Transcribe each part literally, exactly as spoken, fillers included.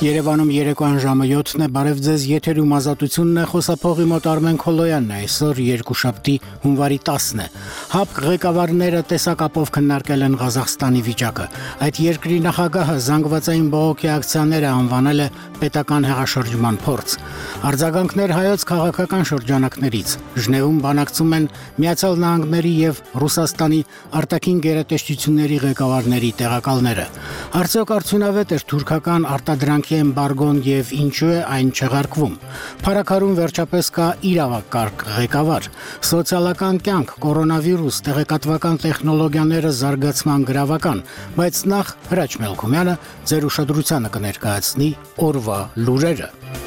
Երևանում երեկոյան ժամը յոթն է, բարև ձեզ, եթերում ազատությունն է, խոսափողի մոտ Արմեն Քոլոյանն է, այսօր երկուշաբթի հունվարի տասն է։ ՀԱՊԿ ղեկավարները տեսակապով քննարկել են Ղազախստանի վիճակը։ Այդ երկրի նախագահը զանգվածային բողոքի ակցիաները անվանել է պետական հեղաշրջման փորձ։ Արձագանքներ հայոց քաղաքական շրջանակներից։ Ժնևում բանակցում են Միացյալ Նահանգների եւ Ռուսաստանի արտաքին գերատեսչությունների ղեկավարների տեղակալները։ Արդյոք արդյունավետ էր թուրքական արտադրանքի էմբարգոն եւ ինչու է այն չեղարկվում։ Փարաքարում վերջապես կա իրավակարգ ղեկավար։ Սոցիալական կյանք, կորոնավիրուս, տեղեկատվական տեխնոլոգիաները զարգացման գրավական, բայց նախ Հրաչ Մելքումյանը ձեր ուշադրությանը կներկայացնի օրվա լուրերը։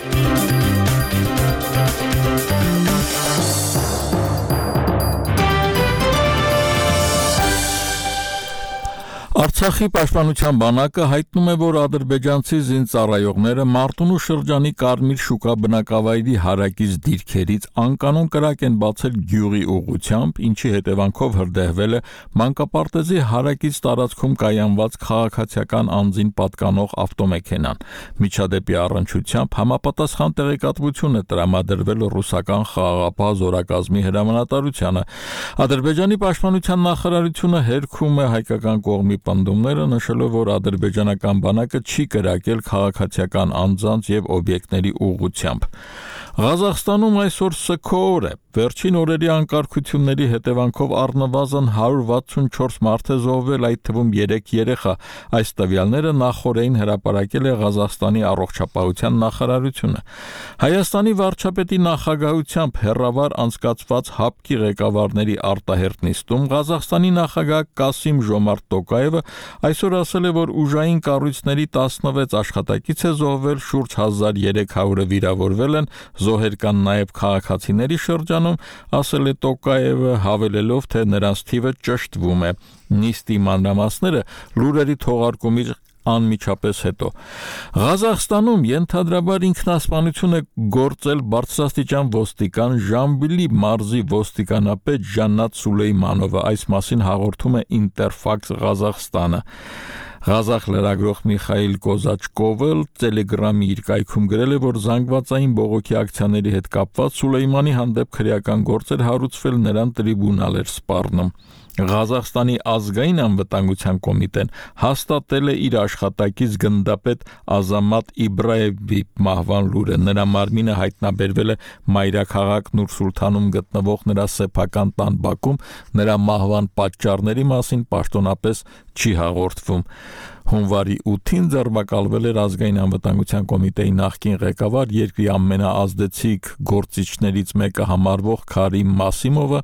Արցախի պաշտպանության բանակը հայտնում է, որ ադրբեջանցի զինծառայողները Մարտունու շրջանի Կարմիր շուկա բնակավայրի հարակից դիրքերից անկանոն կրակ են բացել գյուղի ուղղությամբ, ինչի հետևանքով հրդեհվել է մանկապարտեզի հարակից տարածքում կայանված քաղաքացիական անձին պատկանող ավտոմեքենան։ Միջադեպի առնչությամբ համապատասխան տեղեկատվություն է տրամադրվել ռուսական խաղաղապահ զորակազմի հրամանատարությանը։ Ադրբեջանի պաշտպանության նախարարությունը հերքում է հայկական կողմի պնդումները, նշելով, որ ադրբեջանական բանակը չի կրակել քաղաքացիական անձանց եւ օբյեկտների ուղղությամբ։ Ղազախստանում այսօր սգո օր է։ Վերջին օրերի անկարգությունների հետևանքով առնվազն հարյուր վաթսունչորս մարդ է զոհվել, այդ թվում երեք երեխա։ Այս տվյալները նախօրեին հրապարակել է Ղազախստանի առողջապահության նախարարությունը։ Հայաստանի վարչապետի նախագահությամբ հերրավար անցկացված ՀԱՊԿ-ի ղեկավարների արտահերթ նիստում Ղազախստանի նախագահ Կասիմ Ժոմարտ Տոկաևը այսօր ասել է, որ ուժային կառույցների տասնվեց աշխատակից է զոհվել, շուրջ հազար երեք հարյուրը վիրավորվել են, զոհեր կան նաև քաղաքացիների շրջանում, ասել է Տոկաևը, հավելելով, թե նրանց թիվը ճշտվում է։ Նիստի մանրամասները լուրերի թողարկումից անմիջապես հետո։ Ղազախստանում ենթադրաբար ինքնասպանություն է գործել բարձրաստիճան ոստիկան Ժամբիլի մարզի ոստիկանապետ Ժաննատ Սուլեյմանովը, այս մասին հաղորդում է Ինտերֆաքս Ղազախստանը։ Ղազախ լրագրող Միխայիլ Կոզաչկովը Telegram-ի իր կայքում գրել է, որ զանգվածային բողոքի ակցիաների հետ կապված Սուլեյմանի հանդեպ քրեական գործեր հարուցվել, նրան տրիբունալ էր սպառնում։ Ղազախստանի ազգային անվտանգության կոմիտեն հաստատել է իր աշխատակից գնդապետ Ազամատ Իբրայևի մահվան լուրը։ Նրա մարմինը հայտնաբերվել է մայրաքաղաք Նուր-Սուլթանում գտնվող նրա սեփական տան բակում, նրա մահվան պատճառների մասին պաշտոնապես չի հաղորդվում։ Հունվարի ութին ձերբակալվել էր ազգային անվտանգության կոմիտեի նախկին ղեկավար, երկրի ամենաազդեցիկ գործիչներից մեկը համարվող Քարիմ Մասիմովը։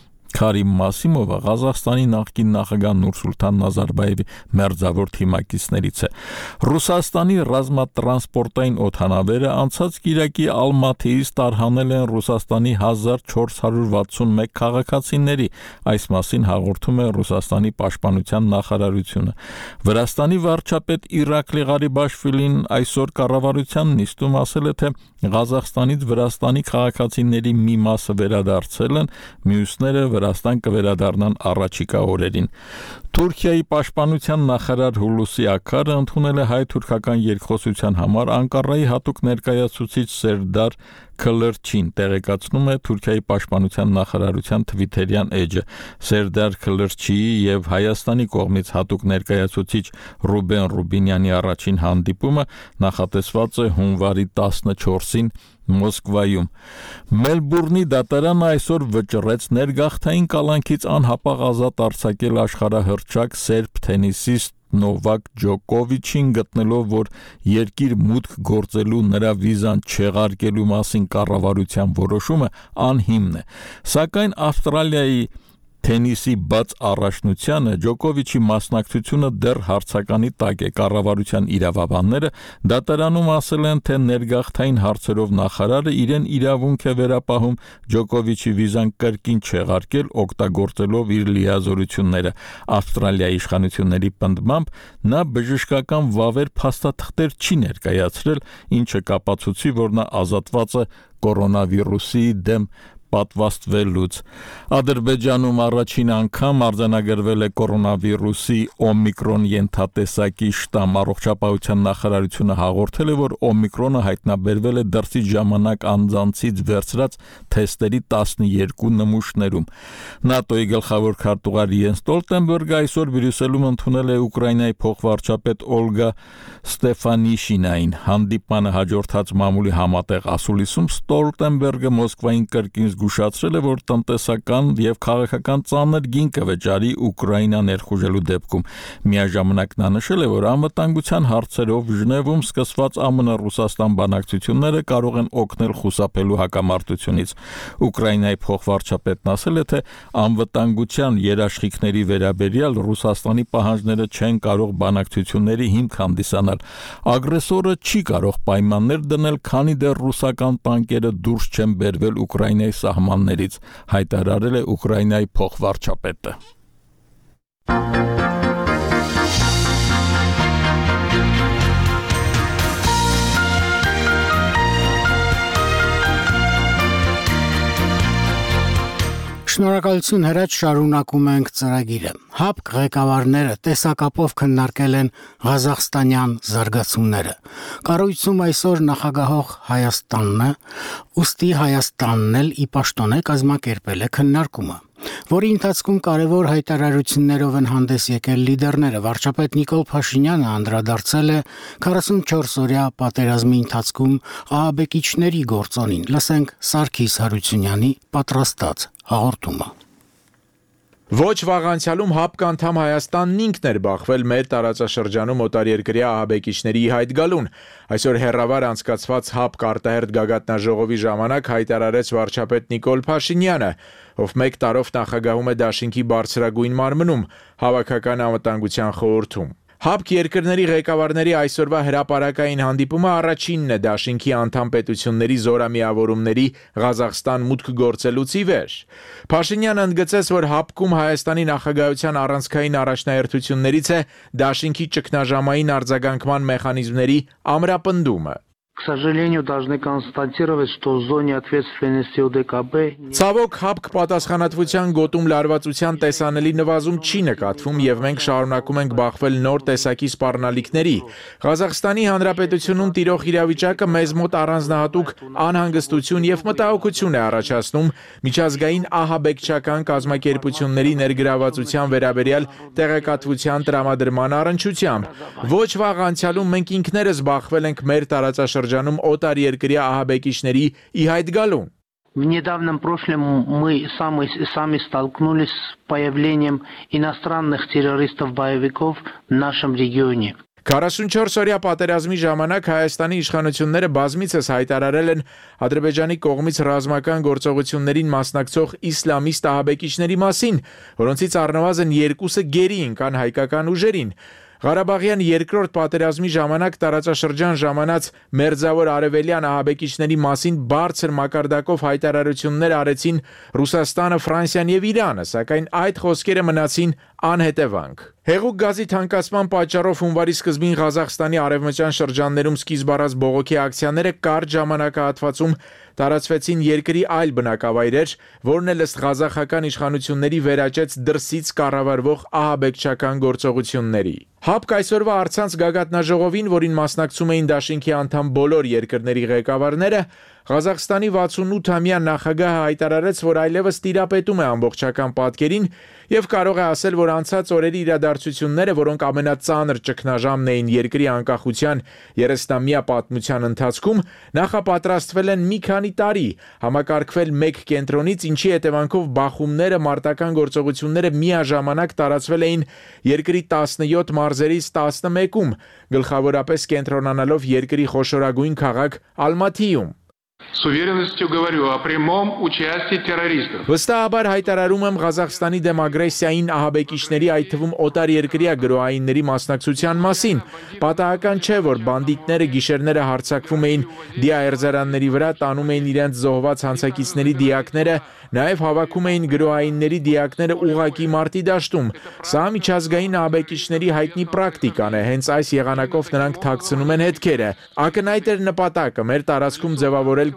Քարիմ Մասիմովը Ղազախստանի նախկին նախագահ Նուրսուլտան Նազարբայևի մերձավոր թիմակիցներից է։ Ռուսաստանի ռազմատրանսպորտային օդանավերը անցած կիրակի Ալմաթիից տարհանել են Ռուսաստանի հազար չորս հարյուր վաթսունմեկ քաղաքացիների, այս մասին հաղորդում է Ռուսաստանի պաշտպանության նախարարությունը։ Վրաստանի վարչապետ Իրակլի Ղարիբաշվիլին այսօր կառավարության նիստում ասել է, թե Ղազախստանից Վրաստանի քաղաքացիների մի մասը վերադարձել են, մյուսները Վրաստան կվերադառնան առաջիկա օրերին։ Թուրքիայի պաշտպանության նախարար Հուլուսի Աքարը ընդունել է հայ-թուրքական երկխոսության համար Անկարայի հատուկ ներկայացուցիչ Սերդար Քլրչին, տեղեկացնում է Թուրքիայի պաշտպանության նախարարության թվիթերյան էջը։ Սերդար Քլրչիի եւ Հայաստանի կողմից հատուկ ներկայացուցիչ Ռուբեն Ռուբինյանի առաջին հանդիպումը նախատեսված է հունվարի տասնչորսին Մոսկվայում։ Մելբուրնի դատարանը այսօր վճռեց ներգաղթային կալանքից անհապաղ ազատ արձակել աշխարհահռչակ սերբ թենիսիստ Նովակ Ջոկովիչին, գտնելով, որ երկիր մուտք գործելու նրա վիզան չեղարկելու մասին կառավարության որոշումը անհիմն է։ Սակայն Ավստրալիայի Թենիսի բաց առաջնությանը Ջոկովիչի մասնակցությունը դեռ հարցականի տակ է։ Կառավարության իրավաբանները դատարանում ասել են, թե ներգաղթային հարցերով նախարարը իրեն իրավունք է վերապահում Ջոկովիչի վիզան կրկին չեղարկել, օգտագործելով իր լիազորությունները։ Ավստրալիայի իշխանությունների պնդմամբ նա բժշկական վավեր փաստաթղթեր չի ներկայացրել, ինչը կապացուցի, որ նա ազատված է կորոնավիրուսի դեմ պատվաստվելուց։ Ադրբեջանում առաջին անգամ արձանագրվել է կորոնավիրուսի օմիկրոն ենթատեսակի շտամ։ Առողջապահության նախարարությունը հաղորդել է, որ օմիկրոնը հայտնաբերվել է դրսից ժամանակ անձանցից վերցրած թեստերի տասնյոթ նմուշներում։ ՆԱՏՕ-ի գլխավոր քարտուղար Յենս Ստոլտենբերգը այսօր Բրյուսելում ընդունել է Ուկրաինայի փոխվարչապետ Օլգա Ստեֆանիշինային։ Հանդիպմանը հաջորդած մամուլի համատեղ ասուլիսում Ստոլտենբերգը Մոսկվային կրկին զգուշացրել է, որ տնտեսական եւ քաղաքական ծանր գին կվճարի Ուկրաինա ներխուժելու դեպքում։ Միաժամանակ նա նշել է, որ անվտանգության հարցերով Ժնևում սկսված ԱՄՆ-Ռուսաստան բանակցությունները կարող են օգնել խուսափելու հակամարտությունից։ Ուկրաինայի փոխվարչապետն ասել է, թե անվտանգության երաշխիքների վերաբերյալ Ռուսաստանի պահանջները չեն կարող բանակցությունների հիմք հանդիսանալ։ Ագրեսորը չի կարող պայմաններ դնել, քանի դեռ ռուսական տանկերը դուրս չեն բերվել Ուկրաինայի սահմաններից, հայտարարել է Ուկրաինայի փոխվարչապետը։ Շնորհակալություն հրաչ, շարունակում ենք ծրագիրը։ ՀԱՊԿ ղեկավարները տեսակապով քննարկել են ղազախստանյան զարգացումները։ Կառույցում այսօր նախագահող Հայաստանն է, ուստի Հայաստանն էլ ի պաշտոնե կազմակերպել է քննարկումը, որի ընթացքում կարևոր հայտարարություններով են հանդես եկել լիդերները։ Վարչապետ Նիկոլ Փաշինյանը անդրադարձել է քառասունչորս-օրյա պատերազմի ընթացքում ահաբեկիչների գործոնին։ Լսենք Սարգիս Հարությունյանի պատրաստած հաղորդումը։ Ոչ վաղ անցյալում ՀԱՊԿ անդամ Հայաստանն ինքն էր բախվել մեր տարածաշրջանում օտարերկրյա ահաբեկիչների հայտ գալուն։ Այսօր հեռավար անցկացված ՀԱՊԿ արտահերթ գագաթնաժողովի ժամանակ հայտարարեց վարչապետ Նիկոլ Փաշինյանը, ով մեկ տարով նախագահում է Դաշինքի բարձրագույն մարմնում՝ Հավաքական անվտանգության խորհրդում։ ՀԱՊԿ երկրների ղեկավարների այսօրվա հրապարակային հանդիպումը առաջինն է Դաշինքի անդամ պետությունների զորամիավորումների Ղազախստան մուտք գործելուց ի վեր։ Փաշինյանը ընդգծեց, որ ՀԱՊԿ-ում Հայաստանի նախագահության առանցքային առաջնահերթություններից է Դաշինքի ճգնաժամային արձագանքման մեխանիզմների ամրապնդումը։ К сожалению, должны констатировать, что в зоне ответственности ОДКБ Ցավոք ՀԱՊԿ պատասխանատվության գոտում լարվածության տեսանելի նվազում չի նկատվում եւ մենք շարունակում ենք բախվել նոր տեսակի սպառնալիքների։ Ղազախստանի Հանրապետությունում տիրող իրավիճակը մեզ մոտ առանձնահատուկ անհանգստություն եւ մտահոգություն է առաջացնում միջազգային ահաբեկչական կազմակերպությունների ներգրավվածության վերաբերյալ տեղեկատվության տրամադրման առնչությամբ։ Ոչ վաղ անցյալում մենք ինքներս բախվել ենք մեր տարածաշրջանում օտարերկրյա ահաբեկիչների ի հայտ գալուն։ В недавнем прошлом мы сами, сами столкнулись с появлением иностранных террористов-боевиков в нашем регионе. քառասունչորս-օրյա պատերազմի ժամանակ Հայաստանի իշխանությունները բազմիցս հայտարարել են Ադրբեջանի կողմից ռազմական գործողություններին մասնակցող իսլամիստ ահաբեկիչների մասին, որոնցից առնվազն երկուսը գերի ընկան հայկական ուժերին։ Ղարաբաղյան երկրորդ պատերազմի ժամանակ տարածաշրջան ժամանած մերձավոր արևելյան ահաբեկիչների մասին բարձր մակարդակով հայտարարություններ արեցին Ռուսաստանը, Ֆրանսիան եւ Իրանը, սակայն այդ խոսքերը մնացին անհետևանք։ Հեղուկ գազի թանկացման պատճառով հունվարի սկզբին Ղազախստանի արևմտյան շրջաններում սկիզբ առած բողոքի ակցիաները կարճ ժամանակահատվածում տարածվեցին երկրի այլ բնակավայրեր, որն էլ ըստ ղազախական իշխանությունների վերաճեց դրսից կառավարվող ահաբեկչական գործողությունների։ ՀԱՊԿ այսօրվա առցանց գագաթնաժողովին, որին մասնակցում էին Դաշինքի անդամ բոլոր երկրների ղեկավարները, Ղազախստանի վաթսունութամյա նախագահը հայտարարեց, որ այլևս տիրապետում է ամբողջական պատկերին եւ կարող է ասել, որ անցած օրերի իրադարձությունները, որոնք ամենածանր ճգնաժամն էին երկրի անկախության երեսնամյա պատմության ընթացքում, նախապատրաստվել են մի քանի տարի, համակարգվել մեկ կենտրոնից, ինչի հետևանքով բախումները, մարտական գործողությունները միաժամանակ տարածվել էին երկրի տասնյոթ մարզերից տասնմեկում, գլխավորապես կենտրոնանալով երկրի խոշորագույն քաղաք Ալմաթիում։ С уверенностью говорю о прямом участии террористов. Վստահաբար հայտարարում եմ Ղազախստանի դեմ ագրեսիային ահաբեկիչների, այդ թվում օտարերկրյա գրոհայինների մասնակցության մասին։ Պատահական չէ, որ բանդիտները գիշերները հարձակվում էին դիաերձարանների վրա, տանում էին իրենց զոհված հանցակիցների դիակները, նաև հավաքում էին գրոհայինների դիակները ուղղակի մարտի դաշտում։ Սա միջազգային ահաբեկիչների հայտնի պրակտիկան է, հենց այս եղանակով նրանք թաքցնում են հետքերը։ Ակնհայտ էր նպատակը մեր տարածքում ձևավորել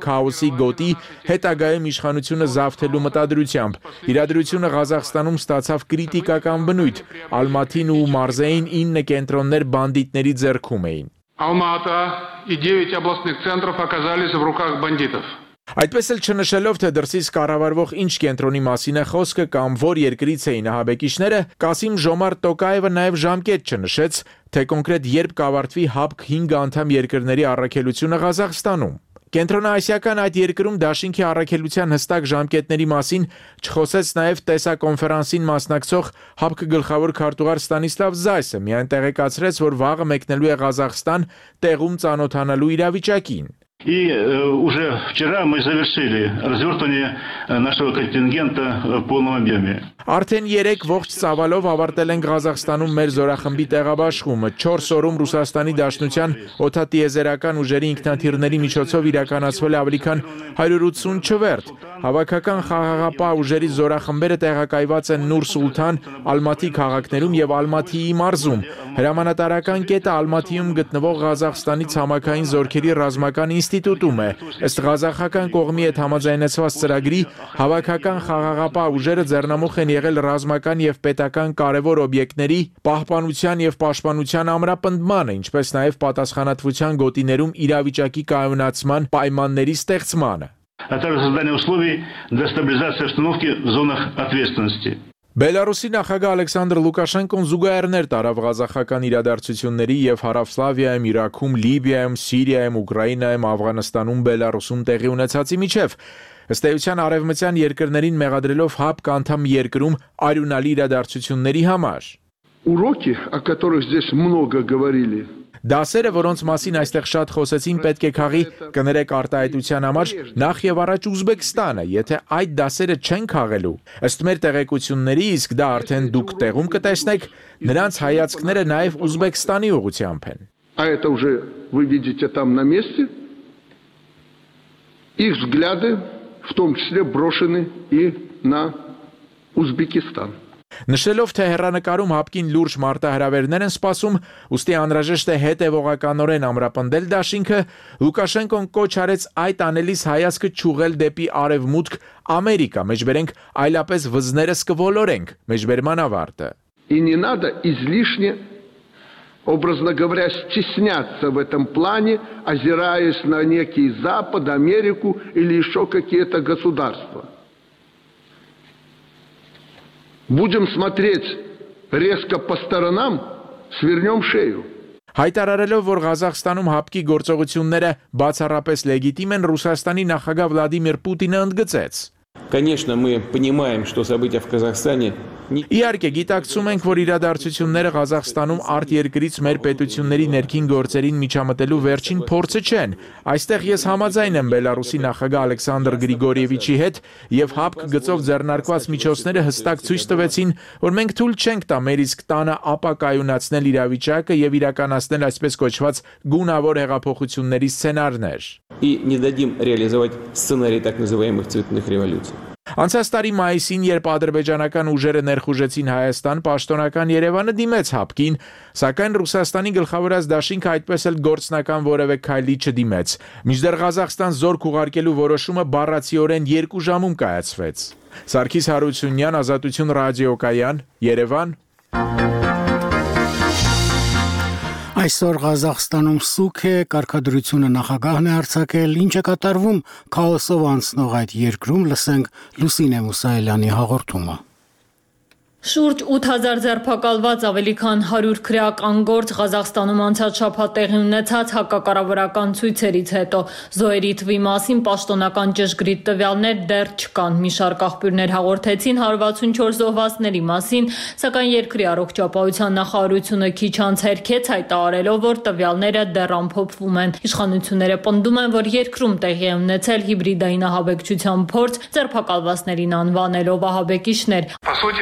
քաոսի գոտի, հետագայում իշխանությունը զավթելու մտադրությամբ։ Իրադրությունը Ղազախստանում ստացավ կրիտիկական բնույթ։ Ալմաթին ու Մարզեին ինը կենտրոններ բանդիտների ձեռքում էին։ Алма-Ата и девять областных центров оказались в руках бандитов. Այդպես էլ չնշելով, թե դրսից կառավարվող ինչ կենտրոնի մասին է խոսքը կամ որ երկրից էին ահաբեկիչները, Կասիմ Ժոմարտ Տոկաևը նաև ժամկետ չնշեց, թե կոնկրետ երբ կավարտվի ՀԱԲԿ հինգ անդամ երկրների առաքելությունը Ղազախստանում։ Կենտրոնաասիական այդ երկրում դաշինքի առաքելության հստակ ժամկետների մասին չխոսեց նաև տեսակոնֆերանսին մասնակցող ՀԱԲԿ գլխավոր քարտուղար Ստանիսլավ Զայսը, միայն տեղեկացրեց, որ վաղը մեկնելու է Ղազախստան տեղում ծանոթանալու իրավիճակին։ И э, уже вчера мы завершили развертывание нашего контингента в полном объеме. Արդեն երեք ողջ ծավալով ավարտել են Ղազախստանում մեր զորախմբի տեղաբաշխումը։ չորս օրում Ռուսաստանի Դաշնության օդատիեզերական ուժերի ինքնաթիռների միջոցով իրականացվել է ավելի քան հարյուր ութսուն չվերթ։ Հավաքական խաղաղապահ ուժերի զորախմբերը տեղակայված են Նուր Սուլթան, Ալմաթի քաղաքներում եւ Ալմաթիի մարզում։ Հրամանատարական կետը Ալմաթիում գտնվող Ղազախստանի ցամաքային զորքերի ռազմական ինստիտուտում է։ Ըստ ղազախական կողմի հետ համաձայնեցված ծրագրի հավաքական խաղաղապահ ուժերը ձեռնամուխ են եղել ռազմական եւ պետական կարևոր օբյեկտների պահպանության եւ պաշտպանության ամրապնդմանը, ինչպես նաեւ պատասխանատվության գոտիներում իրավիճակի կայունացման պայմանների ստեղծմանը։ А также создание условий для стабилизации обстановки в зонах ответственности. Բելարուսի նախագահ Ալեքսանդր Լուկաշենկոն զուգահեռներ տարավ ղազախական իրադարձությունների եւ Հարավսլավիայում, Իրաքում, Լիբիայում, Սիրիայում, Ուկրաինայում, Աֆղանստանում, Բելարուսում տեղի ունեցածի միջև։ Ըստ էության արևմտյան երկրներին մեղադրելով ՀԱԲԿ անդամ երկրում արյունալի իրադարձությունների համար։ Уроки, о которых здесь много говорили. Դասերը, որոնց մասին այստեղ շատ խոսեցին, պետք է քաղի կներեք արտահայտության համար նախ եւ առաջ Ուզբեկստանը, եթե այդ դասերը չեն քաղելու։ Ըստ մեր տեղեկությունների, իսկ դա արդեն դուք տեղում կտեսնեք, նրանց հայացքները նաեւ Ուզբեկստանի ուղղությամբ են։ А это уже вы видите там на месте. Их взгляды в том числе брошены и на Узбекистан. Նշելով, թե հեռանկարում ՀԱԲԿ-ին լուրջ մարտահրավերներ են սպասում, ուստի անհրաժեշտ է հետևողականորեն ամրապնդել դաշինքը, Լուկաշենկոն կոչ արեց այդ անելիս հայացքը չուղղել դեպի արևմուտք Ամերիկա, մեջբերենք այլապես վզներս կոլորենք, մեջբերման ավարտը։ И не надо излишне, образно говоря, стесняться в этом плане, озираясь на некий Запад, Америку или еще какие-то государства. Будем смотреть резко по сторонам, свернем шею. Հայտարարելով, որ Ղազախստանում ՀԱԲԿ-ի գործողությունները բացառապես լեգիտիմ են, Ռուսաստանի նախագահ Վլադիմիր Պուտինը ընդգծեց. Конечно, мы понимаем, что события в Казахстане Իհարկե, գիտակցում ենք, որ իրադարձությունները Ղազախստանում արտերկրից մեր պետությունների ներքին գործերին միջամտելու վերջին փորձը չեն։ Այստեղ ես համաձայն եմ Բելարուսի նախագահ Ալեքսանդր Գրիգորիևիչի հետ եւ ՀԱԲԿ գծով ձեռնարկված միջոցները հստակ ցույց տվեցին, որ մենք թույլ չենք տա մեր իսկ տանը ապակայունացնել իրավիճակը եւ իրականացնել այսպես կոչված գունավոր հեղափոխությունների սցենարներ։ и не дадим реализовать сценарий так называемых цветных революций. Անցած տարի մայիսին, երբ ադրբեջանական ուժերը ներխուժեցին Հայաստան, պաշտոնական Երևանը դիմեց ՀԱԲԿ-ին, սակայն Ռուսաստանի գլխավորած դաշինքը այդպես էլ գործնական որևէ քայլի չդիմեց։ Մինչդեռ Ղազախստան զորք ուղարկելու որոշումը բառացիորեն երկու ժամում կայացվեց։ Սարգիս Հարությունյան, Ազատություն ռադիոկայան, Երևան։ Այսօր Ղազախստանում սուք է, կարգադրությունը նախագահն է արձակել, ինչ է կատարվում քաոսով անցնող այդ երկրում, լսենք Լուսինե Մուսայելյանի հաղորդումը։ Շուրջ ութ հազար ձերբակալված, ավելի քան հարյուր քրեական գործ Ղազախստանում անցած շաբաթ տեղի ունեցած հակակառավարական ցույցերից հետո զոհերի թվի մասին պաշտոնական ճշգրիտ տվյալներ դեռ չկան։ Մի շարք աղբյուրներ հաղորդեցին հարյուր վաթսունչորս զոհվածների մասին, սակայն երկրի առողջապահության նախարարությունը քիչ անց հերքեց, հայտարարելով, որ տվյալները դեռ ամփոփվում են։ Իշխանությունները պնդում են, որ երկրում տեղի է ունեցել հիբրիդային ահաբեկչության փորձ, ձերբակալվածներին անվանելով ահաբեկիչներ։ По сути, это была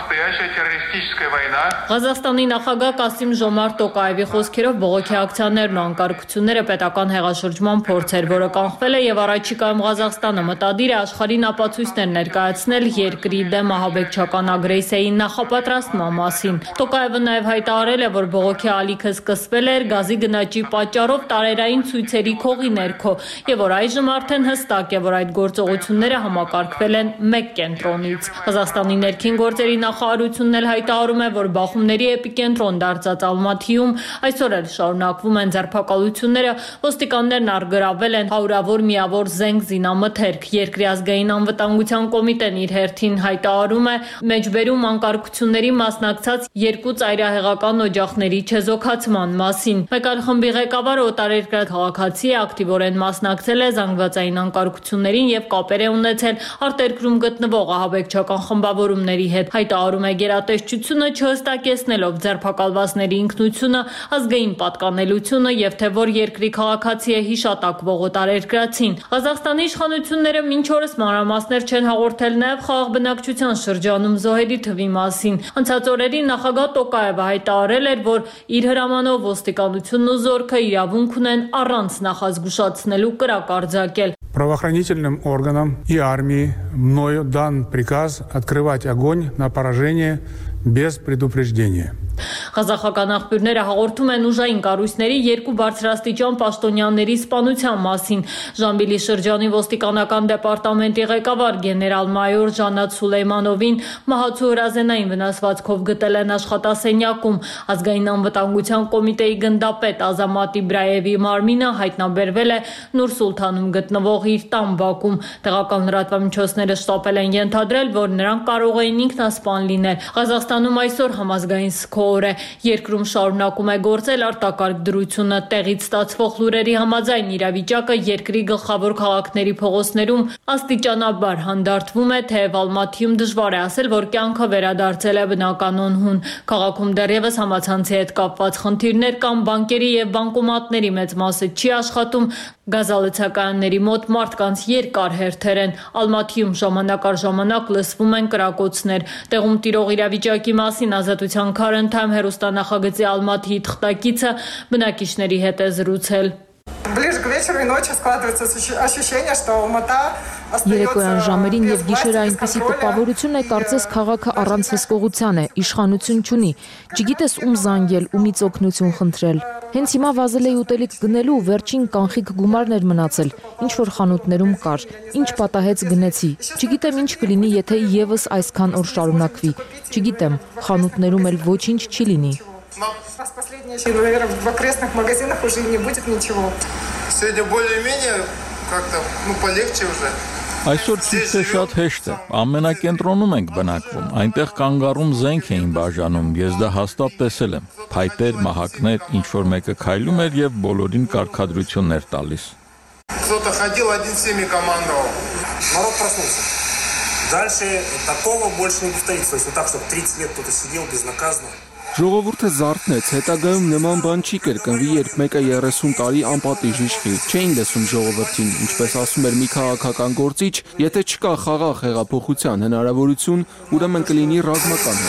настоящая террористическая война. Ղազախստանի նախագահ Կասիմ Ժոմարտ Տոկաևի խոսքերով բողոքի ակցիաներն ու անկարգությունները պետական հեղաշրջման փորձ էր, որը կանխվել է եւ առաջիկայում Ղազախստանը մտադիր է աշխարհին ապացույցներ ներկայացնել երկրի դեմ ահաբեկչական ագրեսիայի նախապատրաստման մասին։ Տոկաևը նաեւ հայտարարել է, որ բողոքի ալիքը սկսվել էր գազի գնաճի պատճառով տարերային ցույցերի քողի ներքո եւ որ այժմ արդեն հստակ է, որ այդ գործողությունները համակարգվել են մեկ կենտրոնից։ Ղազախստանի ներքին գործերի նախարարությունն էլ հայտարարում է, որ բախումների էպիկենտրոն դարձած Ալմաթիում այսօր էլ շարունակվում են ձերբակալությունները, ոստիկաններն առգրավել են հարյուրավոր միավոր զենք զինամթերք։ Երկրի ազգային անվտանգության կոմիտեն իր հերթին հայտարարում է մեջբերում անկարգությունների մասնակցած երկու ծայրահեղական օջախների չեզոքացման մասին։ Մեկ այլ խմբի ղեկավարը օտարերկրյա քաղաքացի է, ակտիվորեն մասնակցել է զանգվածային անկարգություններին եւ կապեր է ունեցել արտերկրում գտնվող ահաբեկչական խմբավորումների հետ։ Հայտարարում է գերատեսչությունը չհստակեցնելով ձերբակալվածների ինքնությունը, ազգային պատկանելությունը եւ թե որ երկրի քաղաքացի է հիշատակվող օտարերկրացին։ Ղազախստանի իշխանությունները մինչ օրս մանրամասներ չեն հաղորդել նաեւ խաղաղ բնակչության շրջանում զոհերի թվի մասին։ Անցած օրերին նախագահ Տոկաևը հայտարարել էր, որ իր հրամանով ոստիկանությունն ու զորքը իրավունք ունեն առանց նախազգուշացնելու կրակ արձակել։ Правоохранительным органам и армии мною дан приказ открывать огонь на поражение без предупреждения. Ղազախական աղբյուրները հաղորդում են ուժային կառույցների երկու բարձրաստիճան պաշտոնյաների սպանության մասին։ Ժամբիլի շրջանի ոստիկանական դեպարտամենտի ղեկավար գեներալ-մայոր Ժանատ Սուլեյմանովին մահացու հրազենային վնասվածքով գտել են աշխատասենյակում։ Ազգային անվտանգության կոմիտեի գնդապետ Ազամատ Իբրայևի մարմինը հայտնաբերվել է Նուր Սուլթանում գտնվող իր տան բակում։ Տեղական լրատվամիջոցները շտապել են ենթադրել, որ նրանք կարող էին ինքնասպան լինել։ Ղազախստանում այսօր համազգային սքոր է։ Երկրում շարունակում է գործել արտակարգ դրությունը։ Տեղից ստացվող լուրերի համաձայն իրավիճակը երկրի գլխավոր քաղաքների փողոցներում աստիճանաբար հանդարտվում է, թեև Ալմաթիում դժվար է ասել, որ կյանքը վերադարձել է բնականon հուն։ Քաղաքում դեռևս համացանցի հետ կապված խնդիրներ կան, բանկերի եւ բանկոմատների մեծ մասը չի աշխատում, գազալցակայանների մոտ մարդկանց երկար հերթեր են։ Ալմաթիում ժամանակ առ ժամանակ լսվում են կրակոցներ։ Տեղում տիրող իրավիճակի մասին Ազատության քարընթամ հերոստանախագծի Ալմաթիի թղթակիցը բնակիչների հետ է զրուցել։ Ближе к вечеру и ночи складывается ощущение, что Алмата Երեկոյան ժամերին եւ գիշերը այնպիսի տպավորություն է, կարծես քաղաքը առանց հսկողության է, իշխանություն չունի, չգիտես ում զանգել, ումից օգնություն խնդրել։ Հենց հիմա վազել էի ուտելիք գնելու ու վերջին կանխիկ գումարն էր մնացել, ինչ որ խանութներում կար, ինչ պատահեց գնեցի։ Չգիտեմ ինչ կլինի, եթե եւս այսքան օր շարունակվի։ Չգիտեմ, խանութներում էլ ոչինչ չի լինի։ Наверное, в окрестных магазинах уже не будет ничего. Сегодня более-менее как-то, ну, полегче уже. Այսօր ցույցը շատ հեշտ է։ Ամենակենտրոնում ենք բնակվում։ Այնտեղ կանգառում զենք էին բաժանում։ Ես դա հաստատ տեսել եմ։ Փայտեր, մահակներ, ինչ որ мեկը քայլում էր եւ բոլորին կարգադրություններ տալիս։ Кто-то ходил, один всеми командовал. Народ проснулся. Дальше такого больше не повторится. То есть вот так, чтобы тридцать лет кто-то сидел безнаказанно. Ժողովուրդը զարթնեց, հետագայում նման բան չի կրկնվի, երբ մեկը երեսուն տարի անպատիժ իշխի, չէին լսում ժողովրդին, ինչպես ասում էր մի քաղաքական գործիչ, եթե չկա խաղաղ հեղափոխության հնարավորություն, ուրեմն կլինի ռազմական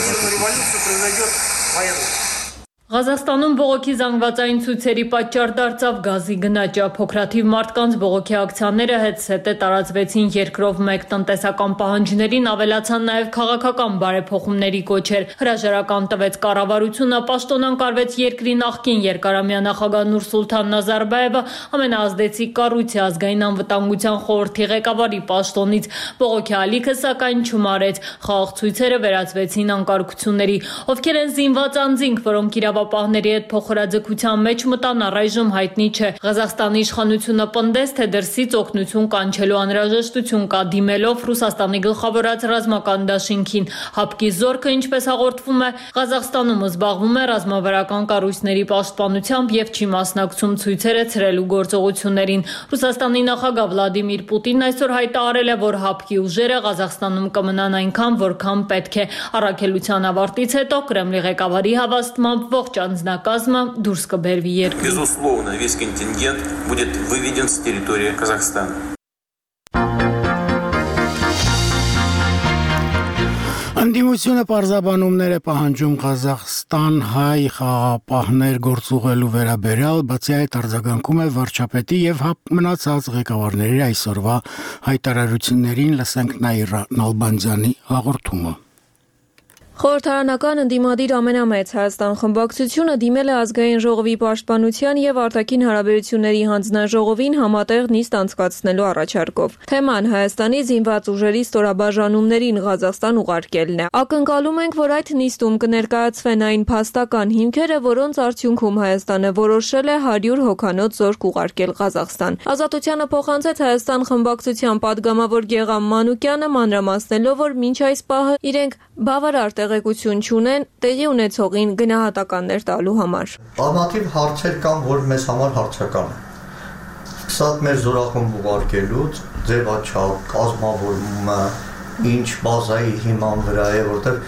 հեղափոխություն։ Ղազախստանում բողոքի զանգվածային ցույցերի պատճառ դարձավ գազի գնաճը։ Փոքրաթիվ մարդկանց բողոքի ակցիաները հետզհետե տարածվեցին երկրով մեկ տնտեսական պահանջներին, ավելացան նաև քաղաքական բարեփոխումների կոչեր։ Հրաժարական տվեց կառավարությունը, պաշտոնակարվեց երկրի նախկին երկարամյա նախագահ Նուր Սուլթան Նազարբայևը ամենաազդեցիկ կառույցի ազգային անվտանգության խորհրդի ղեկավարի պաշտոնից։ Բողոքի ալիքը սակայն չմարեց։ Խաղաղ ցույցերը վերածվեցին անկարգությունների։ Ովքեր են զինված անձինք, որոնք իրավապահների հետ փոխհրաձգության մեջ մտան, առայժմ հայտնի չէ։ Ղազախստանի իշխանությունը պնդեց, թե դրսից օգնություն կանչելու անհրաժեշտություն կա, դիմելով Ռուսաստանի գլխավորած ռազմական դաշինքին։ ՀԱՊԿ-ի զորքը, ինչպես հաղորդվում է, Ղազախստանում զբաղվում է ռազմավարական կառույցների պաշտպանությամբ եւ չի մասնակցում ցույցերը ցրելու գործողություններին։ Ռուսաստանի նախագահ Վլադիմիր Պուտինն այսօր հայտարարել է, որ ՀԱՊԿ-ի ուժերը Ղազախստանում կմնան այնքան, որքան պետք է։ Առաքելության ավարտից հետո Կրեմլի ղեկավարի հավաստմամբ ողջ անձնակազմը դուրս կբերվի երկրից։ Безусловно, весь контингент будет выведен с территории Казахстана. Անդիմության Ուղղությունը պարզաբանումներ է պահանջում Ղազախստան հայ խաղապահներ գործուղելու վերաբերյալ, բացի այդ արձագանքում է վարչապետի եւ ՀԱՊ մնացած ղեկավարների այսօրվա հայտարարություններին, լսենք Նաիրա Նալբանդյանի հաղորդումը։ Խորհրդարանական ընդդիմադիր ամենամեծ Հայաստան խմբակցությունը դիմել է ազգային ժողովի պաշտպանության եւ արտաքին հարաբերությունների հանձնաժողովին համատեղ նիստ անցկացնելու առաջարկով։ Թեման Հայաստանի զինված ուժերի ստորաբաժանումներին Ղազախստան ուղարկելն է։ Ակնկալում ենք, որ այդ նիստում կներկայացվեն այն փաստական հիմքերը, որոնց արդյունքում Հայաստանը որոշել է հարյուր հոգանոց զորք ուղարկել Ղազախստան։ Ազատությանը փոխանցեց Հայաստան խմբակցության падգամավոր Գեգամ Մանուկյանը, մանրամասնելով, որ մինչ այս պահը իրենք բավարար տեղեկություն չունեն տեղի ունեցողին գնահատականներ տալու համար։ Բազմաթիվ հարցեր կան, որ մեզ համար հարցական է։ Սկսած մեր զորախումբ ուղարկելուց, ձևաչափ, կազմավորումը, ինչ բազայի հիման վրա է, որտեղ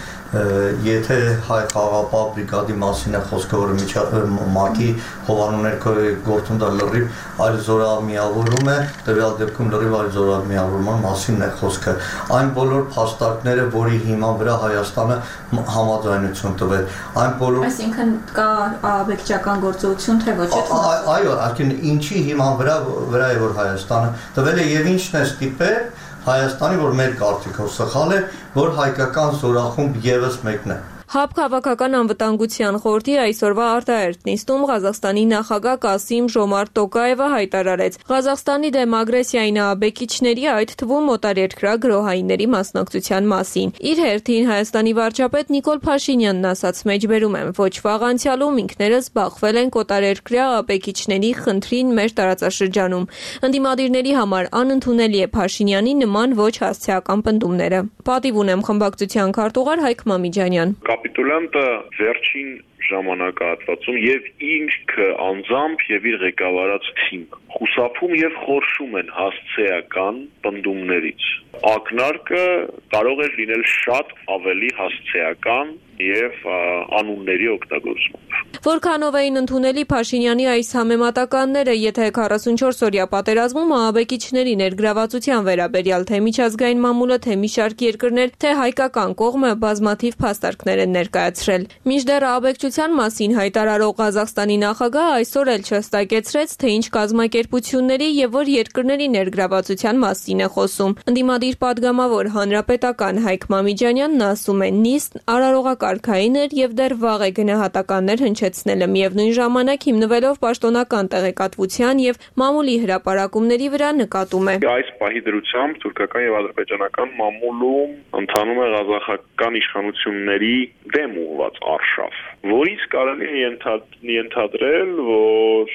եթե հայ խաղապահ բրիգադի մասին է խոսքը, որը ՄԱԿ-ի հովանուներ գործում դա լրիվ այլ զորամիավորում է, տվյալ դեպքում լրիվ այլ զորամիավորման մասին է խոսքը։ Այն բոլոր փաստարկները, որի հիման վրա Հայաստանը համաձայնություն տվել, այն բոլոր Այսինքն կա աբեկչական գործողություն, թե ոչ է։ Այո, այսինքն ինչի հիման վրա վրա է, որ Հայաստանը տվել է եւ ինչն է ստիպել Հայաստանի, որ մեր կարծիքով սխալ է, որ հայկական զորախումբ եւս մեկն է։ ՀԱՊ քաղաքական անվտանգության խորհրդի այսօրվա արտահերթ նիստում Ղազախստանի նախագահ Կասիմ Ժոմարտ Տոկաևը հայտարարեց Ղազախստանի դեմ ագրեսիային աբեկիչների, այդ թվում օտարերկրյա գրոհայինների մասնակցության մասին։ Իր հերթին Հայաստանի վարչապետ Նիկոլ Փաշինյանն ասաց մեջբերում եմ, ոչ վաղ անցյալում ինքներս բախվել ենք օտարերկրյա աբեկիչների խնդրին մեր տարածաշրջանում։ Ընդդիմադիրների համար անընդունելի է Փաշինյանի նման ոչ հասցեական պնդումները։ Պատիվ ունեմ խմբակցության քարտուղար Հայկ Մամիջանյան։ Կապիտուլյանտը վերջին ժամանակահատվածում եւ ինքը անձամբ եւ իր ղեկավարած թիմը խուսափում եւ խորշում են հասցեական պնդումներից։ Ակնարկը կարող է լինել շատ ավելի հասցեական եւ անունների օգտագործումով։ Որքանով էին ընդունելի Փաշինյանի այս համեմատականները, եթե քառասունչորս-օրյա պատերազմում ահաբեկիչների ներգրավվածության վերաբերյալ թե միջազգային մամուլը, թե մի շարք երկրներ, թե հայկական կողմը բազմաթիվ փաստարկներ են ներկայացրել։ Մինչդեռ ահաբեկչության մասին հայտարարող Ղազախստանի նախագահը այսօր էլ չհստակեցրեց, թե ինչ կազմակերպությունների եւ որ երկրների ներգրավվածության մասին է խոսում։ Ընդդիմադիր падգամավոր հանրապետական Հայկ Մամիջանյանն ասում է, նիստն արարողակարգային էր եւ դեռ վաղ է գնահատականներ հնչեցնելը, միևնույն ժամանակ հիմնվելով պաշտոնական տեղեկատվության եւ մամուլի հրապարակումների վրա նկատում է։ Այս պահի դրությամբ թուրքական եւ ադրբեջանական մամուլում ընթանում է ղազախական իշխանությունների դեմ ուղղված արշավ, որից կարելի է ենթադրել, որ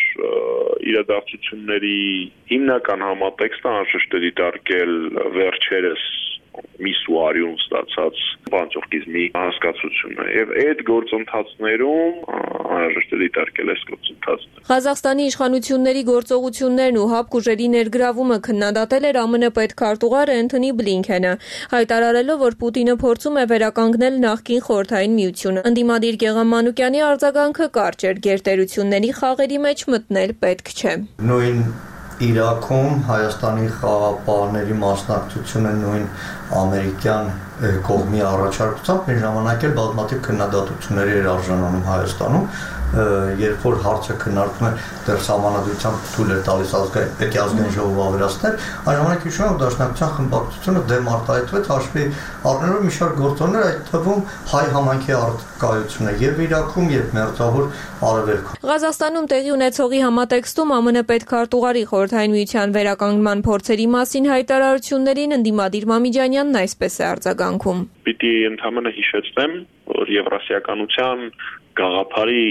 իրադարձությունների հիմնական համատեքստը անշուշտ է դիտարկել վերջերս միսու արյուն ստացած բանջողկիզմի հասկացությունը եւ այդ գործընթացներում անհրաժեշտ է դիտարկել այս գործընթացները։ Ղազախստանի իշխանությունների գործողություններն ու ՀԱՊ ուժերի ներգրավումը քննադատել էր ԱՄՆ պետքարտուղար Էնթոնի Բլինքենը, հայտարարելով, որ Պուտինը փորձում է վերականգնել նախկին խորհրդային միությունը։ Ընդդիմադիր Գեգամ Մանուկյանի արձագանքը կարճ էր, գերտերությունների խաղերի մեջ մտնել պետք չէ։ Նույն Իրաքում Հայաստանի խաղապահների մասնակցությունը նույն ամերիկյան կողմի առաջարկությամբ մի ժամանակ էլ բազմաթիվ քննադատությունների էր արժանանում Հայաստանում, երբ որ հարցը քննարկվում է դեռ սահմանադրությամբ թույլ էր տալիս ազգային պետք է ազգային ժողով ավերացնել, այն ժամանակ հիշում եմ Դաշնակցության խմբակցությունը դեմ արտահայտվեց հաշվի առնելով մի շարք գործոններ, այդ թվում հայ համայնքի առկայությունը եւ Իրաքում եւ Մերձավոր Արևելքում։ Ղազախստանում տեղի ունեցողի համատեքստում ԱՄՆ պետքարտուղարի խորհրդային միության վերականգնման փորձերի մասին հայտարարություններին ընդդիմադիր Մամիջանյանն այսպես է արձագանքում։ Պիտի ընդհանրապես հիշեցնեմ, որ եվրասիականության գաղափարի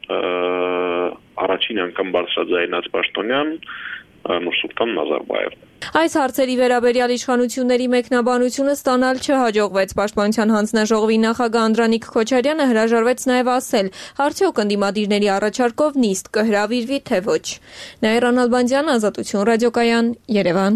առաջին անգամ բարձրաձայնած պաշտոնյան Նուրսուլտան Նազարբաևն։ Այս հարցերի վերաբերյալ իշխանությունների մեկնաբանությունը ստանալ չհաջողվեց։ Պաշտպանության հանձնաժողովի նախագահ Անդրանիկ Քոչարյանը հրաժարվեց նաև ասել, արդյոք ընդդիմադիրների առաջարկով նիստ կհրավիրվի, թե ոչ։ Նաիրա Նալբանդյան, Ազատություն ռադիոկայան, Երևան։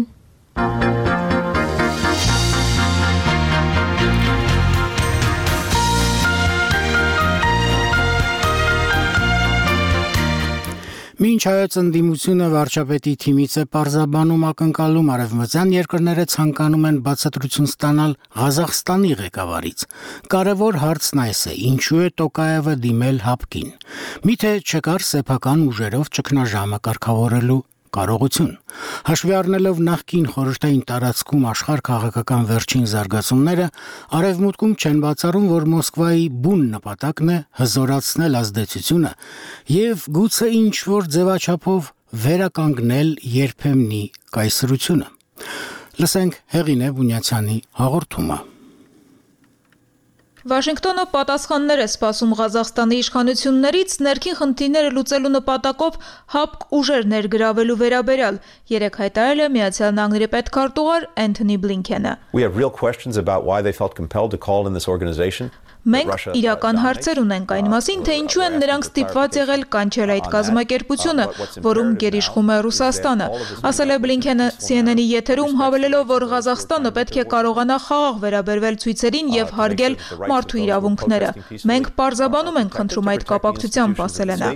Մինչ հայոց ընդդիմությունը վարչապետի թիմից է պարզաբանում ակնկալում, արևմտյան երկրները ցանկանում են բացատրություն ստանալ Ղազախստանի ղեկավարից։ Կարևոր հարցն այս է՝ ինչու է Տոկաևը դիմել ՀԱՊԿ-ին։ Միթե չկար սեփական ուժերով ճգնաժամը կարգավորելու կարողություն։ Հաշվի առնելով նախկին խորհրդային տարածքում աշխարհ քաղաքական վերջին զարգացումները, արևմուտքում չեն բացառում, որ Մոսկվայի բուն նպատակն է հզորացնել ազդեցությունը եւ գուցե ինչ-որ ձևաչափով վերականգնել երբեմնի կայսրությունը։ Լսենք Հեղինե Բունյացյանի հաղորդումը։ Վաշինգտոնը պատասխաններ է սպասում Ղազախստանի իշխանություններից ներքին խնդիրները լուծելու նպատակով ՀԱՊԿ ուժեր ներգրավելու վերաբերյալ, երեկ հայտարարել է Միացյալ Նահանգների պետքարտուղար Էնթոնի Բլինքենը։ Մենք իրական հարցեր ունենք այն մասին, թե ինչու են նրանք ստիպված եղել կանչել այդ կազմակերպությունը, որում գերիշխում է Ռուսաստանը, ասել է Բլինքենը C N N-ի եթերում, հավելելով, որ Ղազախստանը պետք է կարողանա խաղաղ վերաբերվել ցույցերին եւ հարգել մարդու իրավունքները։ Մենք պարզաբանում ենք խնդրում այդ կապակցությամբ, ասել է